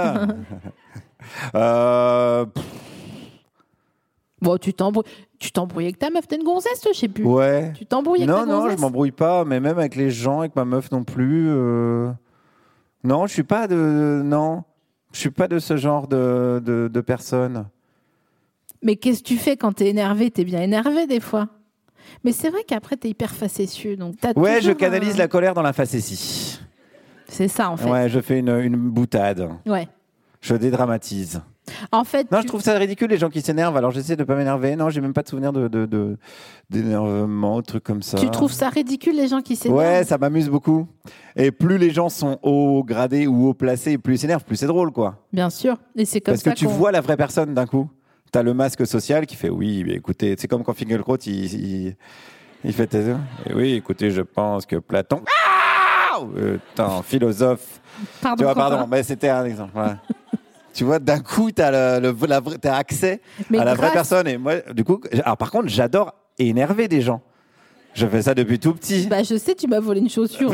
Bon, tu t'embrouilles avec ta meuf, t'es une gonzesse, toi, je sais plus. Ouais. Tu t'embrouilles avec Non, ta non, gonzesse? je m'embrouille pas, mais même avec les gens, avec ma meuf non plus. Non, je suis pas de. Non. Je suis pas de ce genre de personne. Mais qu'est-ce que tu fais quand t'es énervé? T'es bien énervé des fois. Mais c'est vrai qu'après, t'es hyper facétieux. Donc t'as Ouais, je toujours canalise un- la colère dans la facétie. C'est ça, en fait. Ouais, je fais une boutade. Ouais. Je dédramatise. En fait, Non, je trouve ça ridicule, les gens qui s'énervent. Alors, j'essaie de pas m'énerver. Non, j'ai même pas de souvenir d'énervement, trucs comme ça. tu trouves ça ridicule, les gens qui s'énervent? Ouais, ça m'amuse beaucoup. Et plus les gens sont haut gradés ou haut placés, plus ils s'énervent, plus c'est drôle, quoi. Bien sûr. Et c'est comme Parce que ça tu qu'on... vois la vraie personne d'un coup. T'as le masque social qui fait oui, mais écoutez, c'est comme quand Finkielkraut, il fait tes yeux. Et oui, écoutez, je pense que Platon. Un philosophe. Pardon, Tu vois, Quentin. pardon, mais c'était un exemple. Voilà. Tu vois, d'un coup, t'as t'as accès Mais à la vraie grâce- personne. Et moi, du coup, alors par contre, j'adore énerver des gens. Je fais ça depuis tout petit. Bah, je sais, tu m'as volé une chaussure.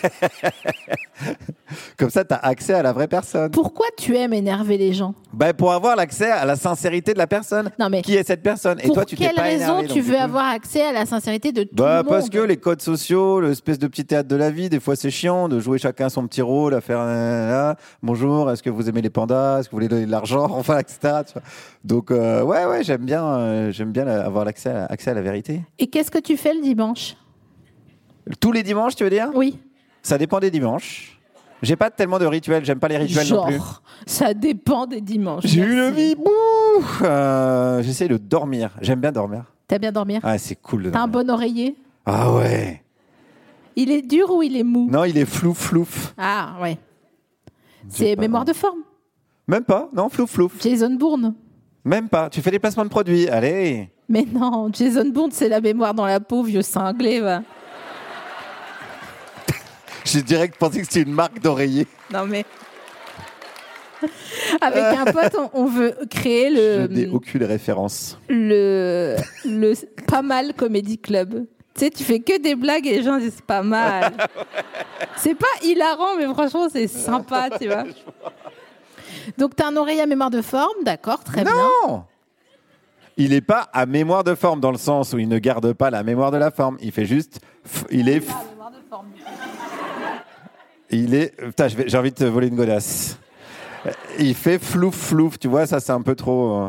Comme ça, t'as accès à la vraie personne. Pourquoi tu aimes énerver les gens? Bah, pour avoir l'accès à la sincérité de la personne. Non, mais Qui est cette personne? Et pour toi, tu t'es quelle pas raison énervé, tu donc, du veux coup- avoir accès à la sincérité de tout Bah, le monde? parce que les codes sociaux, l'espèce de petit théâtre de la vie, des fois c'est chiant de jouer chacun son petit rôle, à faire bonjour, est-ce que vous aimez les pandas, est-ce que vous voulez donner de l'argent, enfin, etc. Tu vois. Donc, ouais, j'aime bien avoir accès à la vérité. Et qu'est-ce que tu fais le dimanche? Tous les dimanches, tu veux dire? Oui. Ça dépend des dimanches. J'ai pas tellement de rituels, j'aime pas les rituels non plus. Genre, ça dépend des dimanches. J'ai une Merci. vie, bouh. J'essaie de dormir. J'aime bien dormir. T'as bien dormir? Ah, c'est cool de T'as un dormir. bon oreiller? Ah ouais. Il est dur ou il est mou? Non, il est flouf. Ah, ouais. J'ai C'est pas- mémoire de forme. Même pas, non, flouf. Jason Bourne. Même pas. Tu fais des placements de produits. Allez. Mais non, Jason Bourne, c'est la mémoire dans la peau, vieux cinglé, va. J'ai direct pensé que c'était une marque d'oreiller. Non, mais. Avec un pote, on veut créer Je n'ai aucune référence. le Pas Mal Comedy Club. Tu sais, tu fais que des blagues et les gens disent pas mal. C'est pas hilarant, mais franchement, c'est sympa, tu vois. Donc, t'as un oreiller à mémoire de forme, d'accord, très bien. Non. Il n'est pas à mémoire de forme dans le sens où il ne garde pas la mémoire de la forme. Il fait juste. Putain, j'ai envie de te voler une godasse. Il fait flouf. Tu vois, ça, c'est un peu trop.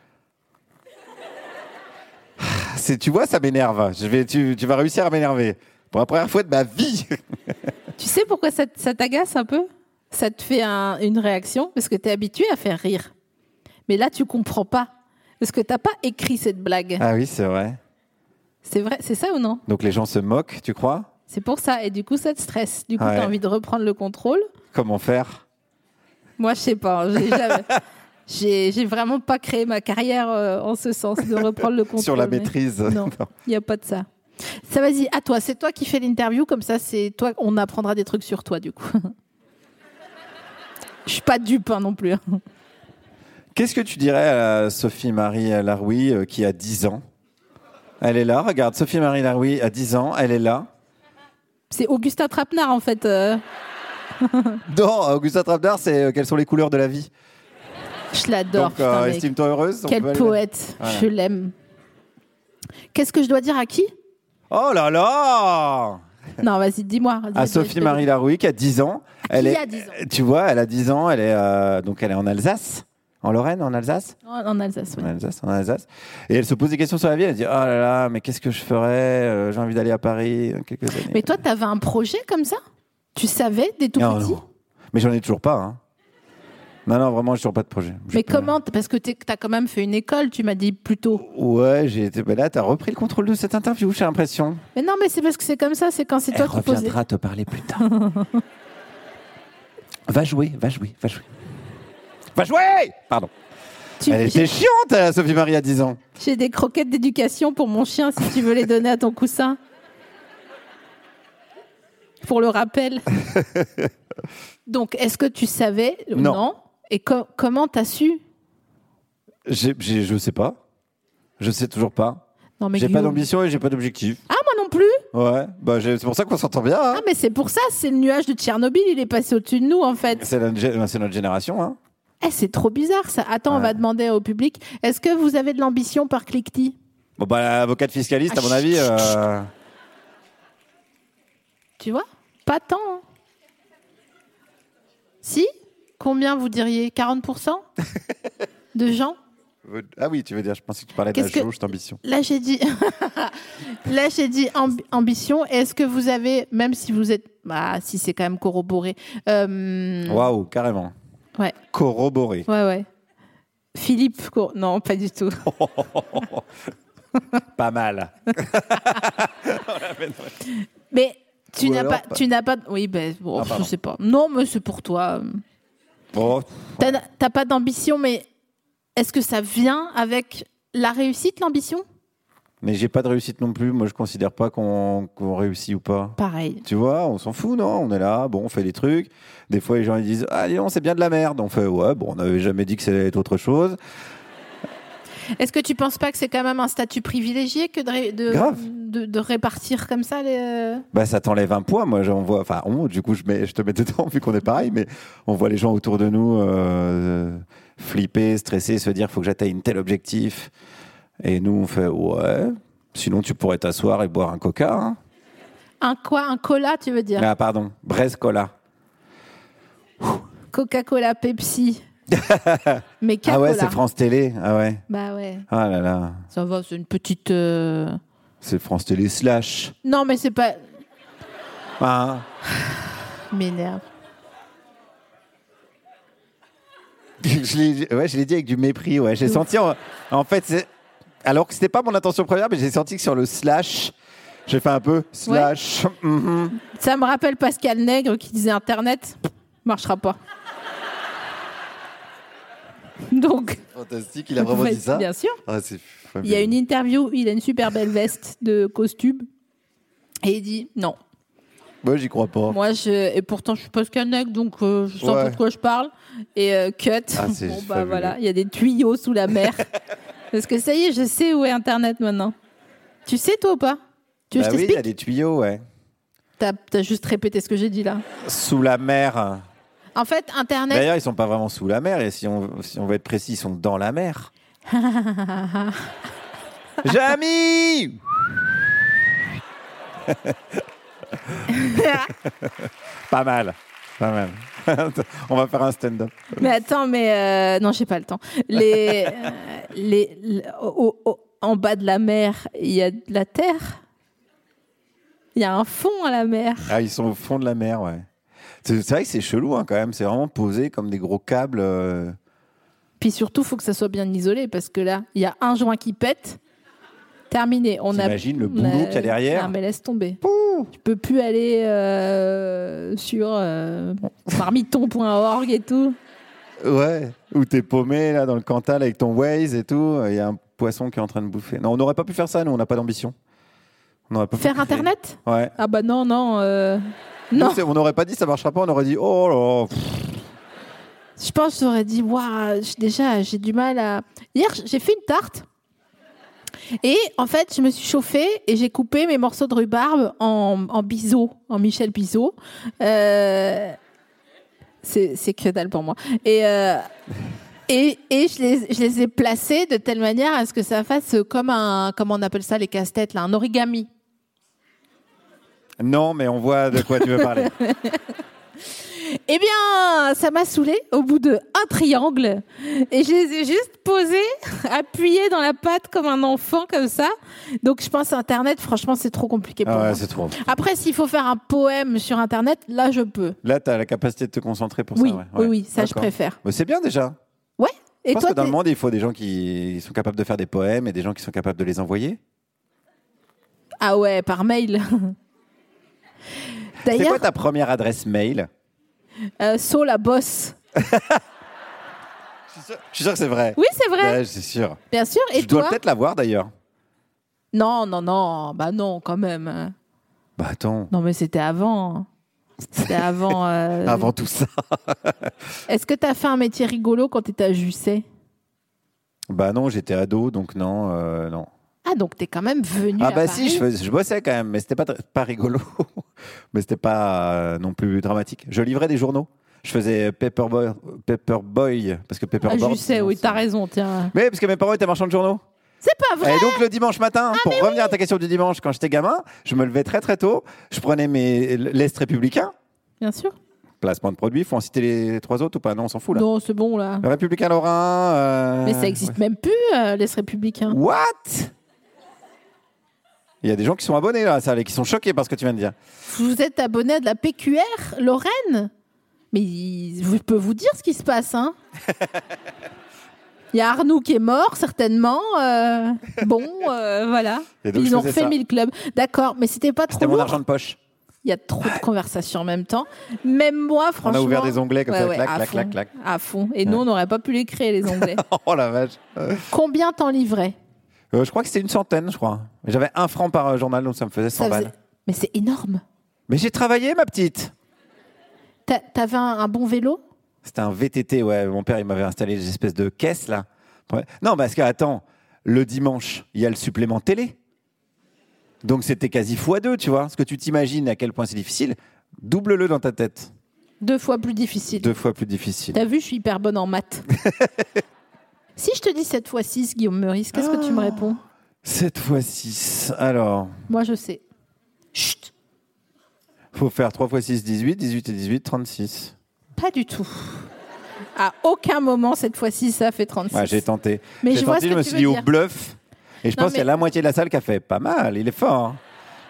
Tu vois, ça m'énerve. Tu vas réussir à m'énerver. Pour la première fois de ma vie. Tu sais pourquoi ça t'agace un peu? Ça te fait une réaction parce que t'es habitué à faire rire. Mais là, tu comprends pas. Parce que t'as pas écrit cette blague. Ah oui, c'est vrai. C'est vrai, c'est ça ou non? Donc les gens se moquent, tu crois? C'est pour ça. Et du coup, ça te stresse. Du coup, Ouais. t'as envie de reprendre le contrôle. Comment faire? Moi, je sais pas. J'ai vraiment pas créé ma carrière en ce sens, de reprendre le contrôle. Sur la mais maîtrise. Non, il n'y a pas de ça. Ça, vas-y, à toi. C'est toi qui fais l'interview. Comme ça, c'est toi. On apprendra des trucs sur toi, du coup. Je suis pas dupe hein, non plus. Qu'est-ce que tu dirais à Sophie-Marie Laroui qui a 10 ans? Elle est là, regarde, Sophie-Marie Laroui a 10 ans, elle est là. C'est Augustin Trapenard, en fait. Non, Augustin Trapenard, c'est quelles sont les couleurs de la vie. Je l'adore. Donc, putain, mec. estime-toi heureuse. on Quel peut aller- poète. Voilà. Je l'aime. Qu'est-ce que je dois dire à qui? Oh là là! Non, vas-y, dis-moi. À Sophie-Marie Larouille, qui a 10 ans. Elle Qui est, a 10 ans Tu vois, elle a 10 ans. Elle est, donc elle est en Alsace. En Lorraine, en Alsace En Alsace, ouais. En Alsace. Et elle se pose des questions sur la vie. Elle dit, oh là là, mais qu'est-ce que je ferais J'ai envie d'aller à Paris dans quelques années. Mais toi, t'avais un projet comme ça? Tu savais dès tout Non, petit? non. Mais j'en ai toujours pas. Hein. Non, vraiment, j'ai toujours pas de projet. Mais comment? Parce que t'as quand même fait une école, tu m'as dit plus tôt. Ouais, j'ai été. Ben là, t'as repris le contrôle de cette interview, j'ai l'impression. Mais non, mais c'est parce que c'est comme ça, c'est quand c'est toi qui poses. Elle reviendra te parler plus tard. Va jouer. Pardon. Elle était chiante, Sophie-Marie, à 10 ans. J'ai des croquettes d'éducation pour mon chien, si tu veux les donner à ton coussin. Pour le rappel. Donc, est-ce que tu savais? Non. Et comment t'as su? Je sais pas. Je sais toujours pas. Non, mais j'ai Guillaume... pas d'ambition et j'ai pas d'objectif. Ah, moi non plus. Ouais, bah c'est pour ça qu'on s'entend bien. Hein. Ah, mais c'est pour ça, c'est le nuage de Tchernobyl, il est passé au-dessus de nous, en fait. C'est notre génération, hein. C'est trop bizarre, ça. Attends, on va demander au public. Est-ce que vous avez de l'ambition par Clickty? Bon, bah, l'avocate fiscaliste, à mon avis... Tu vois? Pas tant. Hein. Si? Combien vous diriez? 40% de gens? Ah oui, tu veux dire, je pensais que tu parlais de la jauge d'ambition. Là, j'ai dit, ambition. Est-ce que vous avez, même si vous êtes, si c'est quand même corroboré. Waouh, carrément. Ouais. Corroboré. Ouais. Philippe, non, pas du tout. Pas mal. Mais tu n'as pas. Oui, je sais pas. Non, mais c'est pour toi. Oh. T'as pas d'ambition, mais est-ce que ça vient avec la réussite, l'ambition? Mais j'ai pas de réussite non plus. Moi, je considère pas qu'on réussit ou pas. Pareil. Tu vois, on s'en fout, non? On est là, bon, on fait des trucs. Des fois, les gens ils disent, ah, non, c'est bien de la merde. On fait, ouais, bon, on n'avait jamais dit que c'était autre chose. Est-ce que tu penses pas que c'est quand même un statut privilégié que de répartir comme ça les... Bah, ça t'enlève un poids. Moi, on voit, du coup, je te mets dedans vu qu'on est pareil, mais on voit les gens autour de nous flipper, stresser, se dire, faut que j'atteigne tel objectif. Et nous, on fait, ouais, sinon tu pourrais t'asseoir et boire un coca. Hein. Un quoi? Un cola, tu veux dire? Ah, pardon, Braise Cola. Coca-Cola, Pepsi. Mais ah ouais, c'est France Télé. Ah ouais. Bah ouais. Ah là là. Ça va, c'est une petite... C'est France Télé slash. Non, mais c'est pas... Ah. M'énerve. Je l'ai dit avec du mépris. Ouais. J'ai senti... En fait, alors que c'était pas mon intention première, mais j'ai senti que sur le slash... J'ai fait un peu slash. Ouais. Mm-hmm. Ça me rappelle Pascal Nègre qui disait Internet marchera pas. Donc. Fantastique, il a vraiment dit ça. Bien sûr. Ah, il y a une interview, il a une super belle veste de costume et il dit non. Moi, j'y crois pas. Et pourtant, je suis Pascal Nègre, donc je sens pas de quoi je parle. Et cut. Ah, voilà, il y a des tuyaux sous la mer. Parce que ça y est, je sais où est Internet maintenant. Tu sais toi ou pas? Tu veux que je t'explique? Oui, il y a des tuyaux, ouais. T'as juste répété ce que j'ai dit là. Sous la mer. En fait, Internet... D'ailleurs, ils sont pas vraiment sous la mer. Et si on veut être précis, ils sont dans la mer. Jamy. Pas mal. On va faire un stand-up. Mais attends, non, j'ai pas le temps. En bas de la mer, il y a de la terre. Il y a un fond à la mer. Ah, ils sont au fond de la mer, ouais. C'est vrai que c'est chelou, hein, quand même. C'est vraiment posé comme des gros câbles. Puis surtout, il faut que ça soit bien isolé, parce que là, il y a un joint qui pète. Terminé. T'imagines le boulot qu'il y a derrière? Non, mais laisse tomber. Tu peux plus aller sur marmiton.org et tout. Ouais. Ou t'es paumé là dans le Cantal avec ton Waze et tout. Il y a un poisson qui est en train de bouffer. Non, on n'aurait pas pu faire ça. Nous, on n'a pas d'ambition. Faire Internet? Ouais. Ah bah non. Non. On n'aurait pas dit ça marchera pas. On aurait dit oh là. Je pense que j'aurais dit waouh. Déjà, j'ai du mal à. Hier, j'ai fait une tarte. Et en fait, je me suis chauffée et j'ai coupé mes morceaux de rhubarbe en biseau, en Michel Biseau. C'est que dalle pour moi. Et je les ai placés de telle manière à ce que ça fasse comme comment on appelle ça les casse-têtes là, un origami. Non, mais on voit de quoi tu veux parler. Eh bien, ça m'a saoulée au bout d'un triangle. Et je les ai juste posés, appuyés dans la pâte comme un enfant, comme ça. Donc, je pense Internet, franchement, c'est trop compliqué pour moi. C'est trop. Après, s'il faut faire un poème sur Internet, là, je peux. Là, tu as la capacité de te concentrer pour Oui, ça. Ouais. oui, ça, je préfère. Mais c'est bien déjà. Ouais. Et Je pense toi, que dans le monde, il faut des gens qui sont capables de faire des poèmes et des gens qui sont capables de les envoyer. Ah ouais, par mail. C'est D'ailleurs, quoi ta première adresse mail? So la bosse. Je suis sûr que c'est vrai. Oui, c'est vrai. Ouais, c'est sûr. Bien sûr. Et Je dois toi? peut-être la voir d'ailleurs. Non. Bah non, quand même. Bah attends. Non, mais c'était avant. C'était avant. Avant tout ça. Est-ce que tu as fait un métier rigolo quand tu étais à Jussey? Bah non, j'étais ado, donc non. Non. Ah, donc tu es quand même venu Ah à bah Paris. si, je bossais quand même, mais c'était pas rigolo. Mais c'était pas non plus dramatique. Je livrais des journaux. Je faisais Paperboy, parce que Ah, Paperboard... Jussey, oui, t'as raison, tiens. Mais parce que mes parents étaient marchands de journaux. C'est pas vrai. Et donc le dimanche matin, pour revenir à ta question du dimanche, quand j'étais gamin, je me levais très très tôt, je prenais l'Est républicain, Bien sûr. placement de produits, faut en citer les trois autres ou pas? Non, on s'en fout là. Non, c'est bon, là. Le républicain Lorrain... Mais ça existe même plus, les Républicains. What? Il y a des gens qui sont abonnés là, ça, et qui sont choqués par ce que tu viens de dire. Vous êtes abonné à de la PQR, Lorraine? Mais je peux vous dire ce qui se passe, hein. Il y a Arnoux qui est mort, certainement. Voilà. Et donc, Ils ont je faisais refait ça. 1000 clubs. D'accord, mais c'était pas trop C'était mon lourd. argent de poche. Il y a trop de conversations en même temps. Même moi, franchement... ouvert des onglets comme ça, clac, à clac, fond, clac, clac. à fond. Et nous, on n'aurait pas pu les créer, les onglets. Oh la vache. Combien t'en livrais? Je crois que c'était 100, je crois. J'avais 1 franc par journal, donc ça me faisait 100 Ça balles. faisait- Mais c'est énorme. Mais j'ai travaillé, ma petite. T'avais un bon vélo? C'était un VTT, ouais. Mon père, il m'avait installé des espèces de caisses, là. Ouais. Non, parce que, attends, le dimanche, il y a le supplément télé. Donc, c'était quasi x2, tu vois. Ce que tu t'imagines à quel point c'est difficile, double-le dans ta tête. 2 fois plus difficile. 2 fois plus difficile. T'as vu, je suis hyper bonne en maths. Si je te dis 7 fois 6, Guillaume Meurice, qu'est-ce que tu me réponds? 7 fois 6. Alors, Moi, je sais. Chut, faut faire 3 fois 6, 18. 18 et 18, 36. pas du tout. À aucun moment, cette fois-ci, ça fait 36. Ouais, j'ai tenté. Mais J'ai je vois tenté, ce que je me tu suis veux dit au dire. bluff. Et je Non, pense qu'il y a mais- la moitié de la salle qui a fait pas mal. Il est fort. Hein.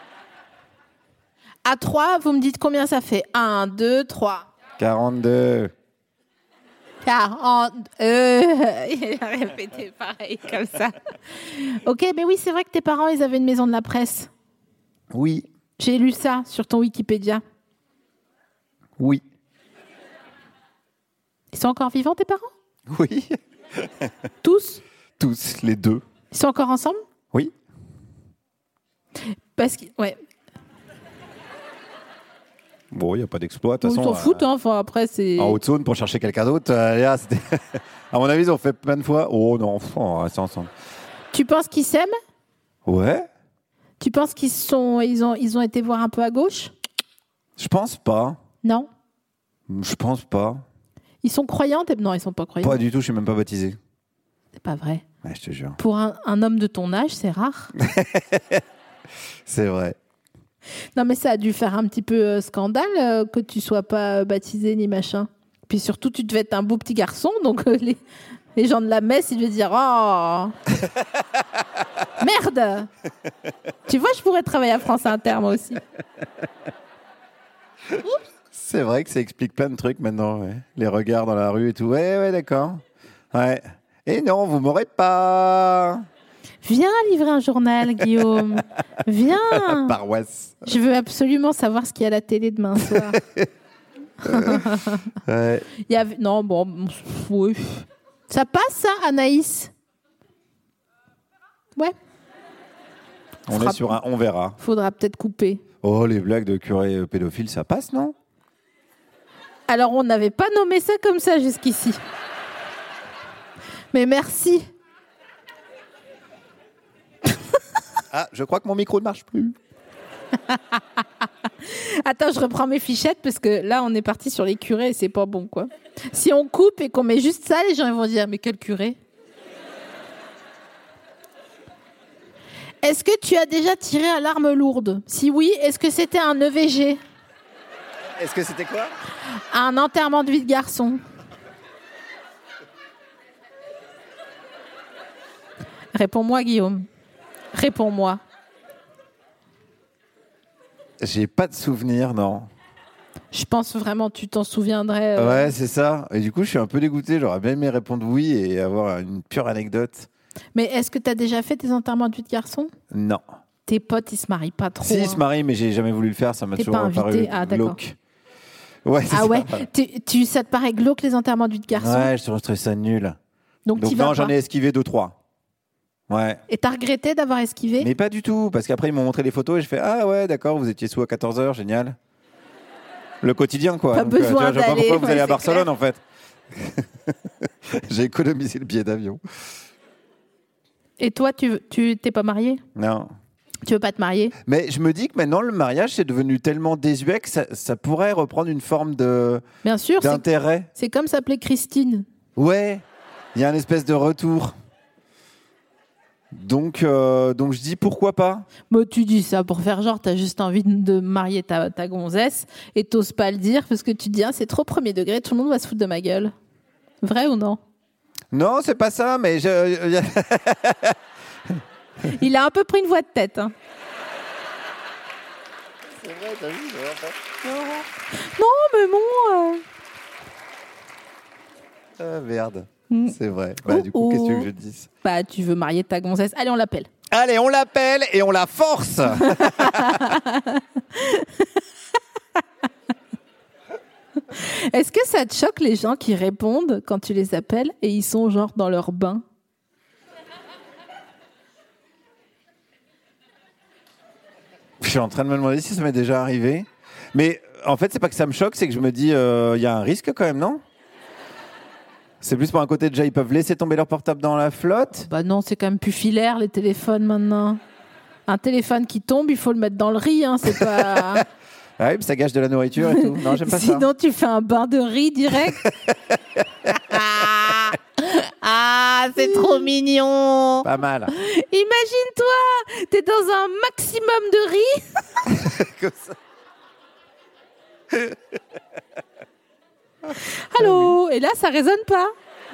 À 3, vous me dites combien ça fait? 1, 2, 3. 42. 40. Il a répété pareil, comme ça. Ok, mais oui, c'est vrai que tes parents, ils avaient une maison de la presse. Oui. J'ai lu ça sur ton Wikipédia. Oui. Ils sont encore vivants, tes parents? Oui. Tous? Tous, les deux. Ils sont encore ensemble? Oui. Parce que, ouais. Bon, il n'y a pas d'exploit. De Ils toute s'en façon, foutent, hein. Enfin, après, c'est. en Haute-Saône, pour chercher quelqu'un d'autre, là, c'était... à mon avis, ils ont fait plein de fois. Oh non, on reste ensemble. Tu penses qu'ils s'aiment? Ouais. Tu penses ils ont été voir un peu à gauche? Je pense pas. Non? Je pense pas. Ils sont croyants? Non, ils sont pas croyants. Pas du tout, je suis même pas baptisé. C'est pas vrai. Ouais, je te jure. Pour un homme de ton âge, c'est rare. C'est vrai. Non, mais ça a dû faire un petit peu scandale que tu sois pas baptisé ni machin. Puis surtout, tu devais être un beau petit garçon, donc les gens de la messe, ils devaient dire oh merde. Tu vois, je pourrais travailler à France Inter moi aussi. C'est vrai que ça explique plein de trucs maintenant. Ouais. Les regards dans la rue et tout. Ouais, d'accord. Ouais. Et non, vous m'aurez pas. Viens livrer un journal, Guillaume. Viens. Paroisse. Je veux absolument savoir ce qu'il y a à la télé demain soir. Ouais. Non, bon, oui. Ça passe, ça, Anaïs? Ouais. On est sur un on verra. Faudra peut-être couper. Oh, les blagues de curé pédophile, ça passe, non? Alors, on n'avait pas nommé ça comme ça jusqu'ici. Mais merci. Ah, je crois que mon micro ne marche plus. Attends, je reprends mes fichettes parce que là, on est parti sur les curés et c'est pas bon, quoi. Si on coupe et qu'on met juste ça, les gens ils vont dire mais quel curé? Est-ce que tu as déjà tiré à l'arme lourde? Si oui, est-ce que c'était un EVG? Est-ce que c'était quoi? Un enterrement de vie de garçon? Réponds-moi, Guillaume. Réponds-moi. J'ai pas de souvenir, non. Je pense vraiment tu t'en souviendrais. Ouais, c'est ça. Et du coup, je suis un peu dégoûté. J'aurais bien aimé répondre oui et avoir une pure anecdote. Mais est-ce que tu as déjà fait des enterrements de vie de garçon? Non. Tes potes, ils se marient pas trop. Si, ils se marient, mais j'ai jamais voulu le faire. Ça m'a T'es toujours pas invité? paru Ah, d'accord. glauque. Ouais, c'est Ah ça. ouais, ça te paraît glauque les enterrements de vie de garçon? Ouais, je trouvais ça nul. Donc t'y vas non, pas. j'en ai esquivé 2-3. Ouais. Et t'as regretté d'avoir esquivé? Mais pas du tout, parce qu'après ils m'ont montré les photos et je fais ah ouais d'accord, vous étiez sous à 14h, génial. Le quotidien quoi. Pas besoin tu vois, je vois pas d'aller, pourquoi vous ouais, allez à c'est Barcelone clair. en fait. J'ai économisé le billet d'avion. Et toi, tu t'es pas marié? Non. Tu veux pas te marier? Mais je me dis que maintenant le mariage c'est devenu tellement désuet que ça pourrait reprendre une forme Bien sûr, d'intérêt. c'est comme s'appeler Christine. Ouais, il y a un espèce de retour. Donc je dis pourquoi pas. Bon, tu dis ça pour faire genre, t'as juste envie de marier ta gonzesse et t'oses pas le dire parce que tu te dis, ah, c'est trop premier degré, tout le monde va se foutre de ma gueule. Vrai ou non? Non, c'est pas ça, mais Il a un peu pris une voix de tête. Hein. C'est vrai, t'as vu, Non, mais bon. Ah merde, Mm. c'est vrai. Bah, du coup, qu'est-ce que tu veux que je dise? Bah, tu veux marier ta gonzesse. Allez, on l'appelle. Allez, on l'appelle et on la force. Est-ce que ça te choque les gens qui répondent quand tu les appelles et ils sont genre dans leur bain? Je suis en train de me demander si ça m'est déjà arrivé. Mais en fait, c'est pas que ça me choque, c'est que je me dis, il y a un risque quand même, non? C'est plus pour un côté, déjà, ils peuvent laisser tomber leur portable dans la flotte. Bah non, c'est quand même plus filaire les téléphones maintenant. Un téléphone qui tombe, il faut le mettre dans le riz, hein, c'est pas... Ah oui, puis ça gâche de la nourriture et tout. Non, j'aime pas ça. Sinon, tu fais un bain de riz direct. Ah, c'est trop mignon. Pas mal. Imagine-toi, t'es dans un maximum de riz. Comme ça. Allô, et là, ça résonne pas.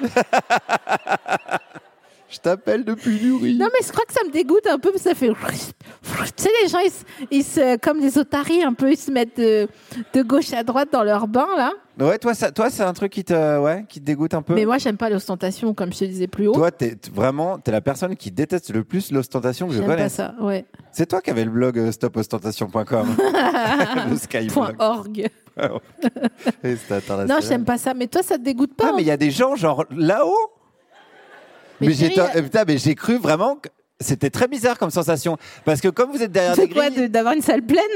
Je t'appelle depuis du riz. Non, mais je crois que ça me dégoûte un peu, parce que ça fait... Tu sais, les gens, comme les otaries, un peu, ils se mettent de gauche à droite dans leur bain, là. Ouais, toi, c'est un truc qui te dégoûte un peu. Mais moi, j'aime pas l'ostentation, comme je te disais plus haut. Toi, t'es la personne qui déteste le plus l'ostentation que je J'aime pas connaisse. ça, ouais. C'est toi qui avais le blog stopostentation.com. Le Skyblog. .org. Et c'était international. Non, j'aime pas ça. Mais toi, ça te dégoûte pas? Ah, mais il y a des gens, genre, là-haut. Mais j'ai chérie, putain, mais j'ai cru vraiment que c'était très bizarre comme sensation. Parce que comme vous êtes derrière c'est des quoi, grilles... d'avoir une salle pleine?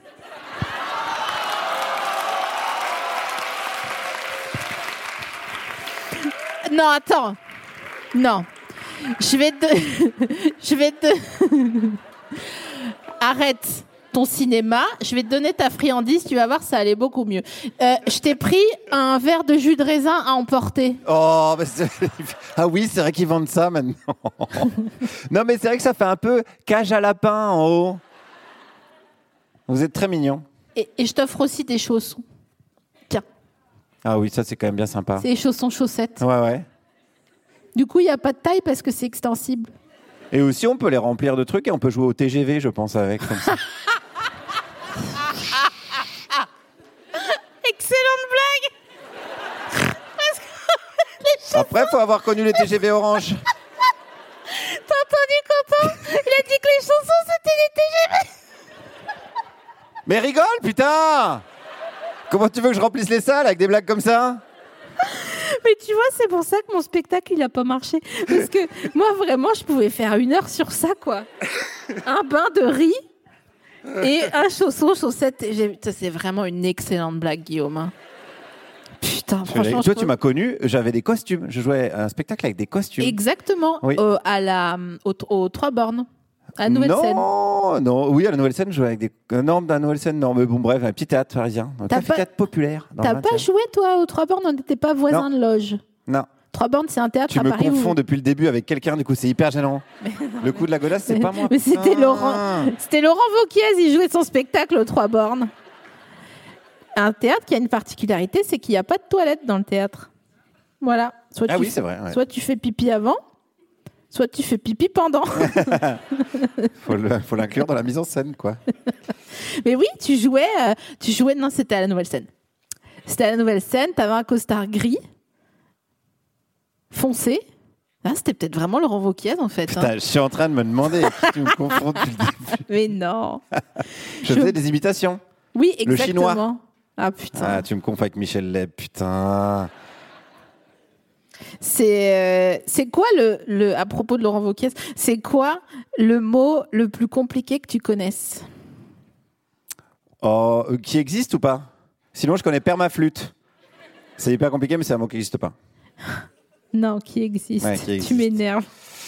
Non, attends. Non. Je vais te... Arrête ton cinéma. Je vais te donner ta friandise. Tu vas voir, ça allait beaucoup mieux. Je t'ai pris un verre de jus de raisin à emporter. Oh, mais ah oui, c'est vrai qu'ils vendent ça maintenant. Non, mais c'est vrai que ça fait un peu cage à lapin en haut. Vous êtes très mignons. Et je t'offre aussi des chaussons. Tiens, Ah oui, ça c'est quand même bien sympa. c'est les chaussons chaussettes. Ouais, ouais. Du coup, il n'y a pas de taille parce que c'est extensible. Et aussi, on peut les remplir de trucs et on peut jouer au TGV, je pense, avec. Comme ça. Excellente blague. Après, faut avoir connu les TGV Orange. T'as entendu, Quentin? Il a dit que les chansons, c'était les TGV. Mais rigole, putain! Comment tu veux que je remplisse les salles avec des blagues comme ça? Mais tu vois, c'est pour ça que mon spectacle, il a pas marché. Parce que moi, vraiment, je pouvais faire 1 heure sur ça, quoi. Un bain de riz et un chausson, chaussette. Ça, c'est vraiment une excellente blague, Guillaume. Hein. Putain, franchement. Toi, tu m'as connu, j'avais des costumes. Je jouais à un spectacle avec des costumes. Exactement. Oui. Aux 3 bornes. À Nouvelle-Scène. Non, oui, à la Nouvelle-Scène, je jouais avec des... Non, à la Nouvelle-Scène, non, mais bon, bref, un petit théâtre parisien. Un T'as petit théâtre populaire. Dans T'as le pas 20e. joué, toi, aux 3 bornes? On n'était pas voisins Non. de loge. Non. 3 bornes, c'est un théâtre Tu à me Paris. confonds depuis le début avec quelqu'un, du coup, c'est hyper gênant. Le coup de la godasse, c'est pas moi. Mais c'était Ah. Laurent Wauquiez, il jouait son spectacle aux 3 bornes. Un théâtre qui a une particularité, c'est qu'il n'y a pas de toilette dans le théâtre. Voilà. Soit Ah oui, c'est vrai. Ouais. Soit tu fais pipi avant, soit tu fais pipi pendant. Faut l'inclure dans la mise en scène, quoi. Mais oui, tu jouais. Non, c'était à la Nouvelle Scène. C'était à la Nouvelle Scène. T'avais un costard gris, foncé. Ah, c'était peut-être vraiment Laurent Wauquiez en fait. Putain, je suis en train de me demander à qui tu me confonds depuis le début. Mais non. Je faisais des imitations. Oui, Le exactement. chinois. Ah putain. Ah, tu me confonds avec Michel Leb, putain. C'est quoi à propos de Laurent Wauquiez, c'est quoi le mot le plus compliqué que tu connaisses? Oh, qui existe ou pas? Sinon, je connais permaflûte. C'est hyper compliqué, mais c'est un mot qui n'existe pas. Non, qui existe. Ouais, qui existe. Tu m'énerves.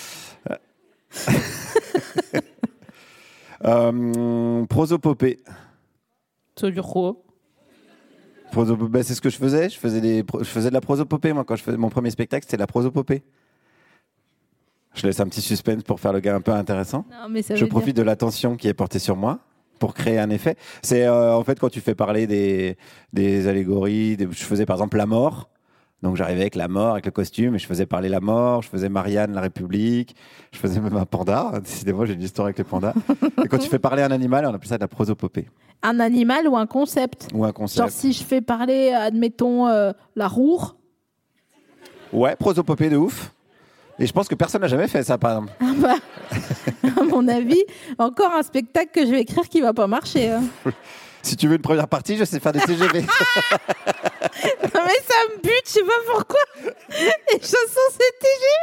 Prosopopée. C'est du gros. Ben, c'est ce que je faisais. Je faisais de la prosopopée, moi, quand je faisais mon premier spectacle, c'était de la prosopopée. Je laisse un petit suspense pour faire le gars un peu intéressant. Non, mais ça Je veut profite de l'attention qui est portée sur moi pour créer un effet. C'est en fait quand tu fais parler des allégories. Je faisais par exemple la mort. Donc j'arrivais avec la mort, avec le costume, et je faisais parler la mort, je faisais Marianne, la République, je faisais même un panda. Décidément, j'ai une histoire avec les pandas. Et quand tu fais parler un animal, on appelle ça de la prosopopée. Un animal ou un concept? Ou un concept. Genre si je fais parler, admettons, la roure. Ouais, prosopopée de ouf. Et je pense que personne n'a jamais fait ça, par exemple. Ah bah, à mon avis, encore un spectacle que je vais écrire qui va pas marcher. Hein. Si tu veux une première partie, je sais faire des TGV. Non mais ça me bute, je sais pas pourquoi. Les chansons c'est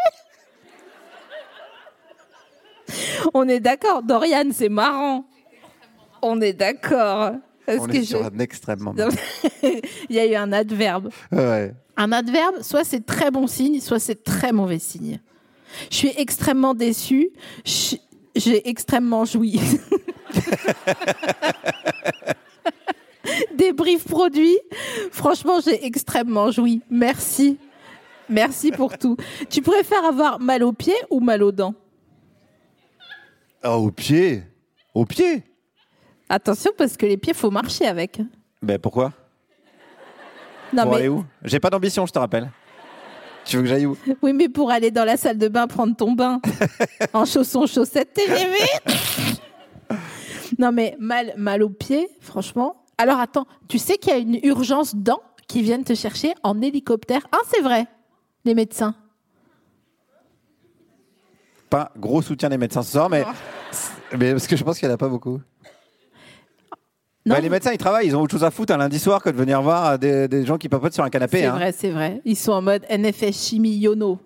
TGV. On est d'accord, Dorian, c'est marrant. On est d'accord. Parce On que est sur un extrêmement mal. Il y a eu un adverbe. Ouais. Un adverbe, soit c'est très bon signe, soit c'est très mauvais signe. Je suis extrêmement déçue. J'ai extrêmement joui. Débrief produit. Franchement, j'ai extrêmement joui. Merci. Merci pour tout. Tu préfères avoir mal aux pieds ou mal aux dents? Oh, au pied. Au pied. Attention, parce que les pieds, faut marcher avec. Ben pourquoi? Non, Pour mais aller où? J'ai pas d'ambition, je te rappelle. Tu veux que j'aille où? oui, mais pour aller dans la salle de bain prendre ton bain en chaussons, chaussettes, TGV. Non, mais mal aux pieds, franchement. Alors attends, tu sais qu'il y a une urgence dents qui viennent te chercher en hélicoptère? Ah, c'est vrai, les médecins. Pas gros soutien des médecins ce soir, mais parce que je pense qu'il n'y en a pas beaucoup. Non, Bah, les médecins, ils travaillent, ils ont autre chose à foutre un lundi soir que de venir voir des gens qui papotent sur un canapé. c'est hein. vrai, c'est vrai. Ils sont en mode NFS chimie Yono.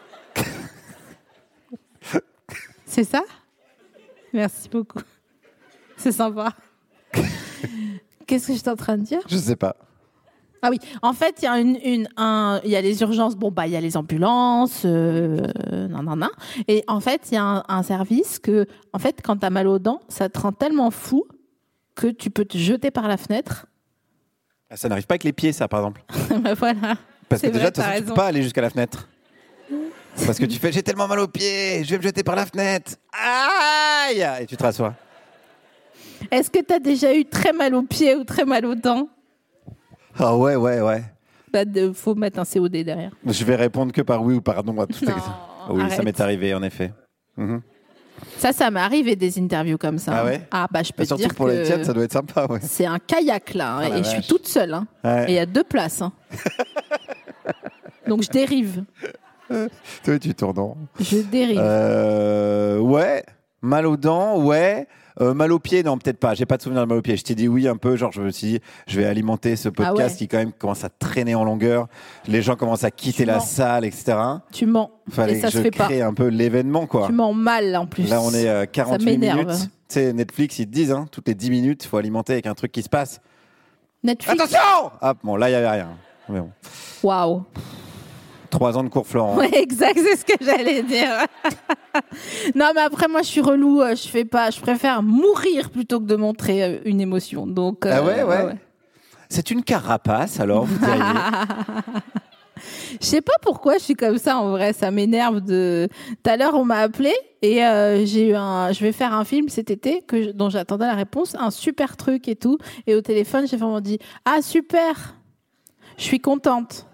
C'est ça? Merci beaucoup. C'est sympa. Qu'est-ce que j'étais en train de dire? Je sais pas. Ah oui, en fait, il y a il y a les urgences, bon bah il y a les ambulances, nan. Et en fait, il y a un service que, en fait, quand t'as mal aux dents, ça te rend tellement fou que tu peux te jeter par la fenêtre. Ça n'arrive pas avec les pieds, ça, par exemple. Bah voilà. Parce que C'est déjà, vrai, de toute façon, t'as tu peux raison. pas aller jusqu'à la fenêtre. Parce que tu fais, j'ai tellement mal aux pieds, je vais me jeter par la fenêtre. Aïe! Et tu te rassois. Est-ce que t'as déjà eu très mal aux pieds ou très mal aux dents? Ah ouais. Bah, faut mettre un COD derrière. Je vais répondre que par oui ou par non à tout Non, Oui, ça arrête. m'est arrivé, en effet. Mhm. Ça m'est arrivé des interviews comme ça. Ah ouais? Ah bah je peux te Surtout dire que pour les tiennes, ça que doit être sympa, ouais. c'est un kayak là, hein, Ah la et je suis vache. toute seule. Hein. Ouais. Et il y a 2 places. Hein. Donc je dérive. Toi, tu tournes en rond. Je dérive. Ouais. Mal aux dents, ouais. Mal aux pieds, non, peut-être pas. J'ai pas de souvenir de mal aux pieds. Je t'ai dit oui un peu, genre je me suis dit, je vais alimenter ce podcast Ah ouais. qui quand même commence à traîner en longueur. Les gens commencent à quitter Tu la mens. salle, etc. Tu mens. Fallait Et ça que se je fait pas. crée un peu l'événement, quoi. Tu mens mal en plus. Là, on est à 48 m'énerve. minutes. Tu sais, Netflix, ils te disent, hein, toutes les 10 minutes, il faut alimenter avec un truc qui se passe. Netflix. Attention! Ah, bon, là, il n'y avait rien. Mais bon. Waouh. 3 ans de cours Florent. Ouais, exact, c'est ce que j'allais dire. Non, mais après, moi, je suis relou. Je préfère mourir plutôt que de montrer une émotion. Donc. Ah ouais. C'est une carapace, alors, vous diriez. Je sais pas pourquoi je suis comme ça en vrai, ça m'énerve de. Tout à l'heure on m'a appelé et je vais faire un film cet été dont j'attendais la réponse, un super truc et tout. Et au téléphone j'ai vraiment dit ah super, je suis contente.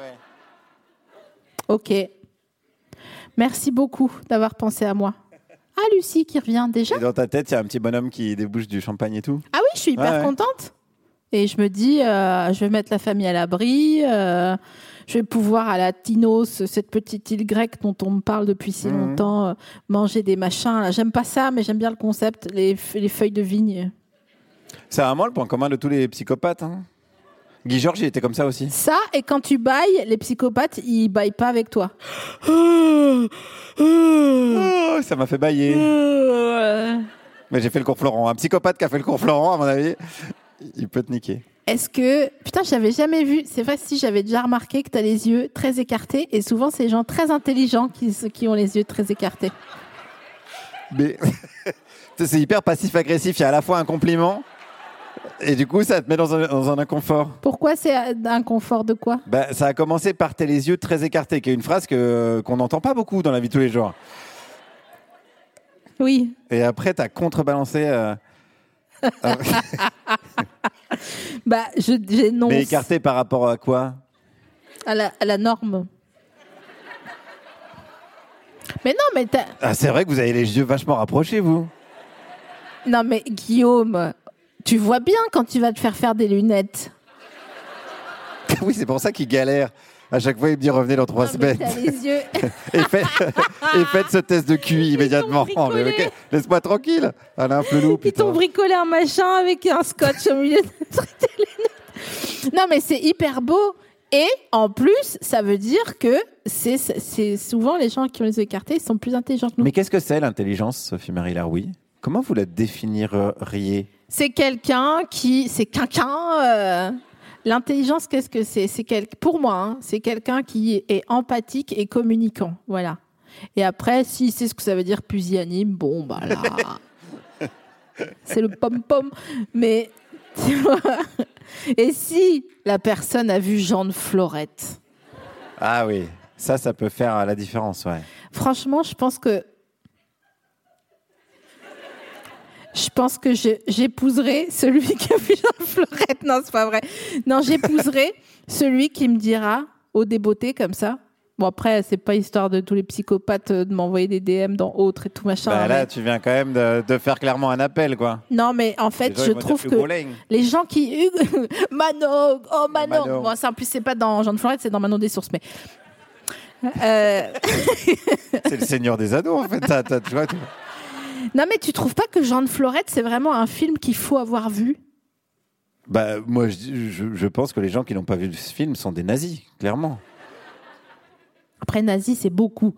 Ok, merci beaucoup d'avoir pensé à moi. Ah Lucie qui revient déjà. Et dans ta tête il y a un petit bonhomme qui débouche du champagne et tout. Ah oui, je suis hyper contente. Et je me dis je vais mettre la famille à l'abri. Je vais pouvoir à la Tinos, cette petite île grecque dont on me parle depuis si longtemps, manger des machins. Là. J'aime pas ça, mais j'aime bien le concept, les feuilles de vigne. C'est vraiment le point commun de tous les psychopathes. Hein. Guy Georges, il était comme ça aussi. Ça, et quand tu bailles, les psychopathes, ils baillent pas avec toi. Oh, ça m'a fait bailler. Mais j'ai fait le cours Florent. Un psychopathe qui a fait le cours Florent, à mon avis, il peut te niquer. Est-ce que... Putain, j'avais jamais vu... C'est vrai, si, j'avais déjà remarqué que tu as les yeux très écartés. Et souvent, c'est les gens très intelligents qui ont les yeux très écartés. Mais c'est hyper passif-agressif. Il y a à la fois un compliment et du coup, ça te met dans un inconfort. Pourquoi c'est un inconfort de quoi ? Ça a commencé par « t'as les yeux très écartés », qui est une phrase qu'on n'entend pas beaucoup dans la vie de tous les jours. Oui. Et après, t'as contrebalancé... j'énonce. Mais écarté par rapport à quoi ? À la norme. Mais non, mais c'est vrai que vous avez les yeux vachement rapprochés, vous. Non, mais Guillaume, tu vois bien quand tu vas te faire des lunettes. Oui, c'est pour ça qu'il galère. À chaque fois, il me dit revenez dans 3 semaines. T'as les yeux. et faites ce test de QI immédiatement. Mais okay, laisse-moi tranquille. Alain Flelou. Ils t'ont bricolé un machin avec un scotch au milieu de tes lunettes. Non, mais c'est hyper beau. Et en plus, ça veut dire que c'est souvent les gens qui ont les yeux écartés, ils sont plus intelligents que nous. Mais qu'est-ce que c'est l'intelligence, Sophie-Marie Laroui ? Comment vous la définiriez ? C'est quelqu'un qui... L'intelligence, qu'est-ce que c'est ? Pour moi, c'est quelqu'un qui est empathique et communicant. Voilà. Et après, si c'est ce que ça veut dire pusillanime, bon, bah là... c'est le pom-pom. Mais, tu vois... Et si la personne a vu Jean de Florette ? Ah oui, ça peut faire la différence, ouais. Franchement, je pense que j'épouserai celui qui a vu Jean de Florette. Non, c'est pas vrai. Non, j'épouserai celui qui me dira, au débeauté comme ça. Bon, après, c'est pas histoire de tous les psychopathes de m'envoyer des DM dans autres et tout machin. Là, tu viens quand même de faire clairement un appel, quoi. Non, mais en fait, je trouve que les gens qui... Manon, oh Manon. Bon, ça, en plus, c'est pas dans Jean de Florette, c'est dans Manon des Sources, mais... C'est le Seigneur des Anneaux, en fait. Tu vois, Non, mais tu trouves pas que Jean de Florette, c'est vraiment un film qu'il faut avoir vu ? Moi, je pense que les gens qui n'ont pas vu ce film sont des nazis, clairement. Après, nazis, c'est beaucoup.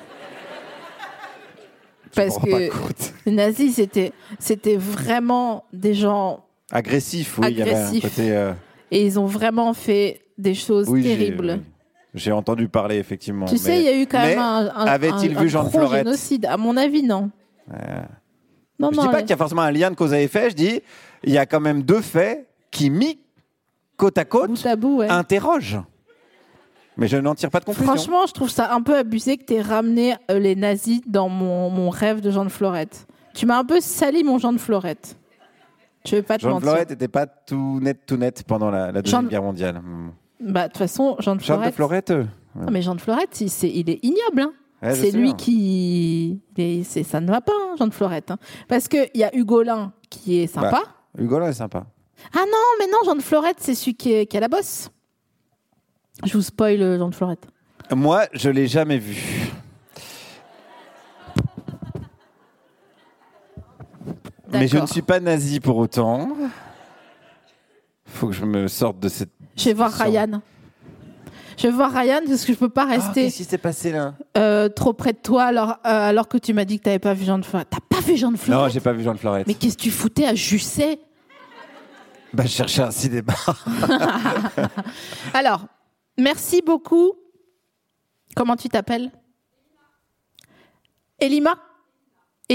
Parce que les nazis, c'était vraiment des gens... Agressifs, oui. Agressifs. Il y avait un côté, Et ils ont vraiment fait des choses terribles. J'ai entendu parler, effectivement. Tu sais, il y a eu quand même un vu Jean de Florette ? génocide. À mon avis, non. Je dis pas qu'il y a forcément un lien de cause à effet. Je dis, il y a quand même 2 faits qui, mis côte à côte, bout à bout, interrogent. Mais je n'en tire pas de conclusion. Franchement, je trouve ça un peu abusé que tu aies ramené les nazis dans mon rêve de Jean de Florette. Tu m'as un peu sali mon Jean de Florette. Je vais pas te mentir. Jean de Florette n'était pas tout net pendant la Deuxième Guerre mondiale. De toute façon, Jean de Florette... Non, mais Jean de Florette, il est ignoble. Hein. Ouais, c'est lui qui... ça ne va pas, Jean de Florette. Hein. Parce qu'il y a Hugolin qui est sympa. Hugolin est sympa. Ah non, mais non, Jean de Florette, c'est celui qui a la bosse. Je vous spoil Jean de Florette. Moi, je ne l'ai jamais vu. D'accord. Mais je ne suis pas nazi pour autant. Il faut que je me sorte de cette... Je vais voir Ryan. Parce que je peux pas rester. Qu'est-ce qui s'est passé là ? Trop près de toi alors que tu m'as dit que tu n'avais pas vu Jean de Florette. T'as pas vu Jean de Florette ? Non, j'ai pas vu Jean de Florette. Mais qu'est-ce que tu foutais à Jusset ? Je cherchais un cinéma. Alors, merci beaucoup. Comment tu t'appelles ? Elina ?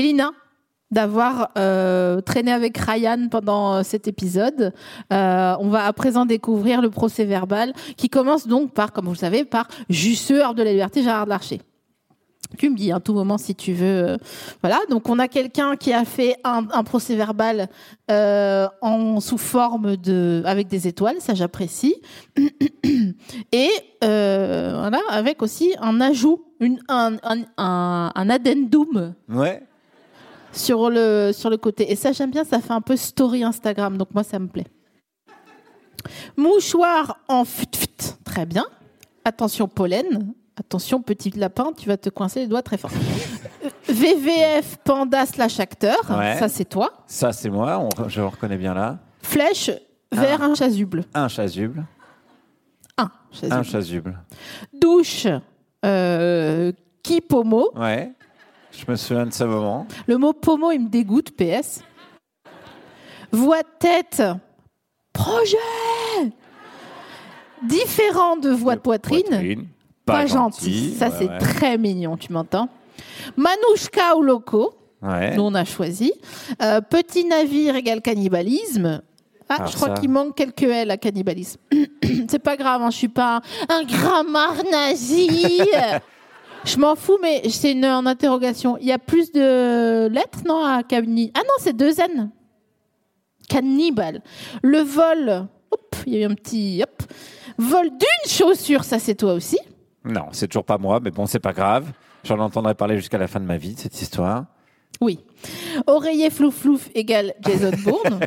d'avoir traîné avec Ryan pendant cet épisode. On va à présent découvrir le procès-verbal qui commence donc par, comme vous le savez, par Jusseur de la liberté Gérard Larcher. Tu me dis à tout moment si tu veux. Voilà, donc on a quelqu'un qui a fait un procès-verbal sous forme avec des étoiles, ça j'apprécie. Et voilà, avec aussi un ajout, un addendum. Ouais. Sur le côté. Et ça, j'aime bien, ça fait un peu story Instagram, donc moi, ça me plaît. Mouchoir en fut-fut, très bien. Attention pollen, attention petit lapin, tu vas te coincer les doigts très fort. VVF panda / acteur, ouais. Ça c'est toi. Ça c'est moi, je le reconnais bien là. Flèche vers un chasuble. Un chasuble. Un chasuble. Douche, qui pomo. Ouais. Je me souviens de ce moment. Le mot pomo, il me dégoûte, PS. Voix de tête, projet. Différent de voix de poitrine. Pas gentil. Ça, c'est très mignon, tu m'entends. Manouchka ou loco. Ouais. Nous, on a choisi. Petit navire égale cannibalisme. Je crois qu'il manque quelques L à cannibalisme. C'est pas grave, hein, je suis pas un grammar nazi. Je m'en fous, mais c'est une interrogation. Il y a plus de lettres, non, à cannibale? Ah non, c'est 2 N. Cannibale. Le vol. Il y a eu un petit. Vol d'une chaussure, ça c'est toi aussi? Non, c'est toujours pas moi, mais bon, c'est pas grave. J'en entendrai parler jusqu'à la fin de ma vie, cette histoire. Oui. Oreiller flouf-flouf égale Jason Bourne.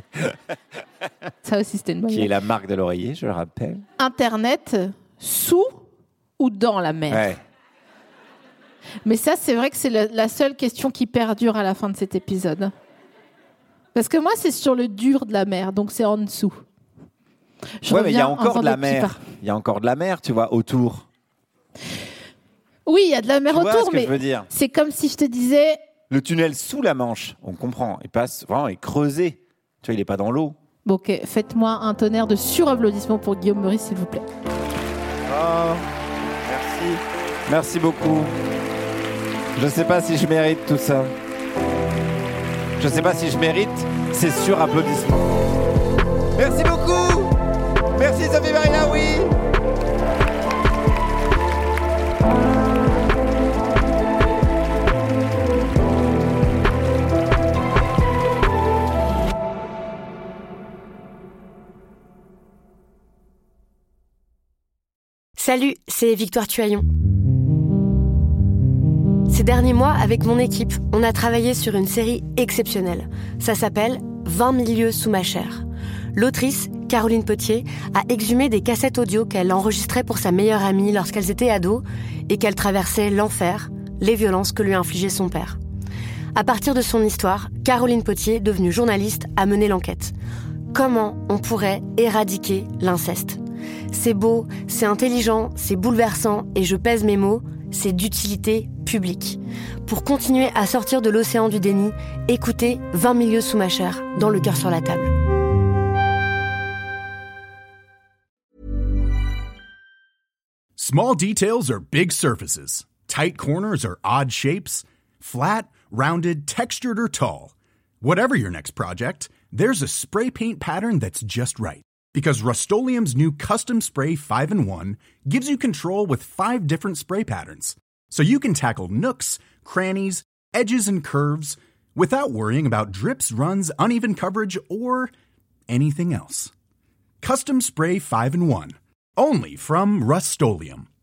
Ça aussi, c'était une bonne. Qui est la marque de l'oreiller, je le rappelle. Internet, sous ou dans la mer? Ouais. Mais ça, c'est vrai que c'est la seule question qui perdure à la fin de cet épisode. Parce que moi, c'est sur le dur de la mer, donc c'est en dessous. Ouais, mais il y a encore de la mer. Il y a encore de la mer, tu vois, autour. Oui, il y a de la mer autour, mais je veux dire. C'est comme si je te disais... Le tunnel sous la Manche, on comprend. Il passe vraiment, il est creusé. Tu vois, il n'est pas dans l'eau. Bon, ok, faites-moi un tonnerre de surapplaudissements pour Guillaume Meurice, s'il vous plaît. Oh, merci. Merci beaucoup. Je ne sais pas si je mérite tout ça. Je ne sais pas si je mérite ces surapplaudissements. Merci beaucoup. Merci Sophie Maria, oui. Salut, c'est Victoire Tuaillon. Ces derniers mois, avec mon équipe, on a travaillé sur une série exceptionnelle. Ça s'appelle 20 milieux sous ma chair. L'autrice, Caroline Potier, a exhumé des cassettes audio qu'elle enregistrait pour sa meilleure amie lorsqu'elles étaient ados et qu'elle traversait l'enfer, les violences que lui infligeait son père. À partir de son histoire, Caroline Potier, devenue journaliste, a mené l'enquête. Comment on pourrait éradiquer l'inceste ? C'est beau, c'est intelligent, c'est bouleversant et je pèse mes mots, c'est d'utilité publique. Pour continuer à sortir de l'océan du déni, écoutez 20 milieux sous ma chair, dans Le cœur sur la table. Small details are big surfaces. Tight corners are odd shapes. Flat, rounded, textured, or tall. Whatever your next project, there's a spray paint pattern that's just right. Because Rust-Oleum's new Custom Spray 5-in-1 gives you control with 5 different spray patterns. So you can tackle nooks, crannies, edges, and curves without worrying about drips, runs, uneven coverage, or anything else. Custom Spray 5-in-1. Only from Rust-Oleum.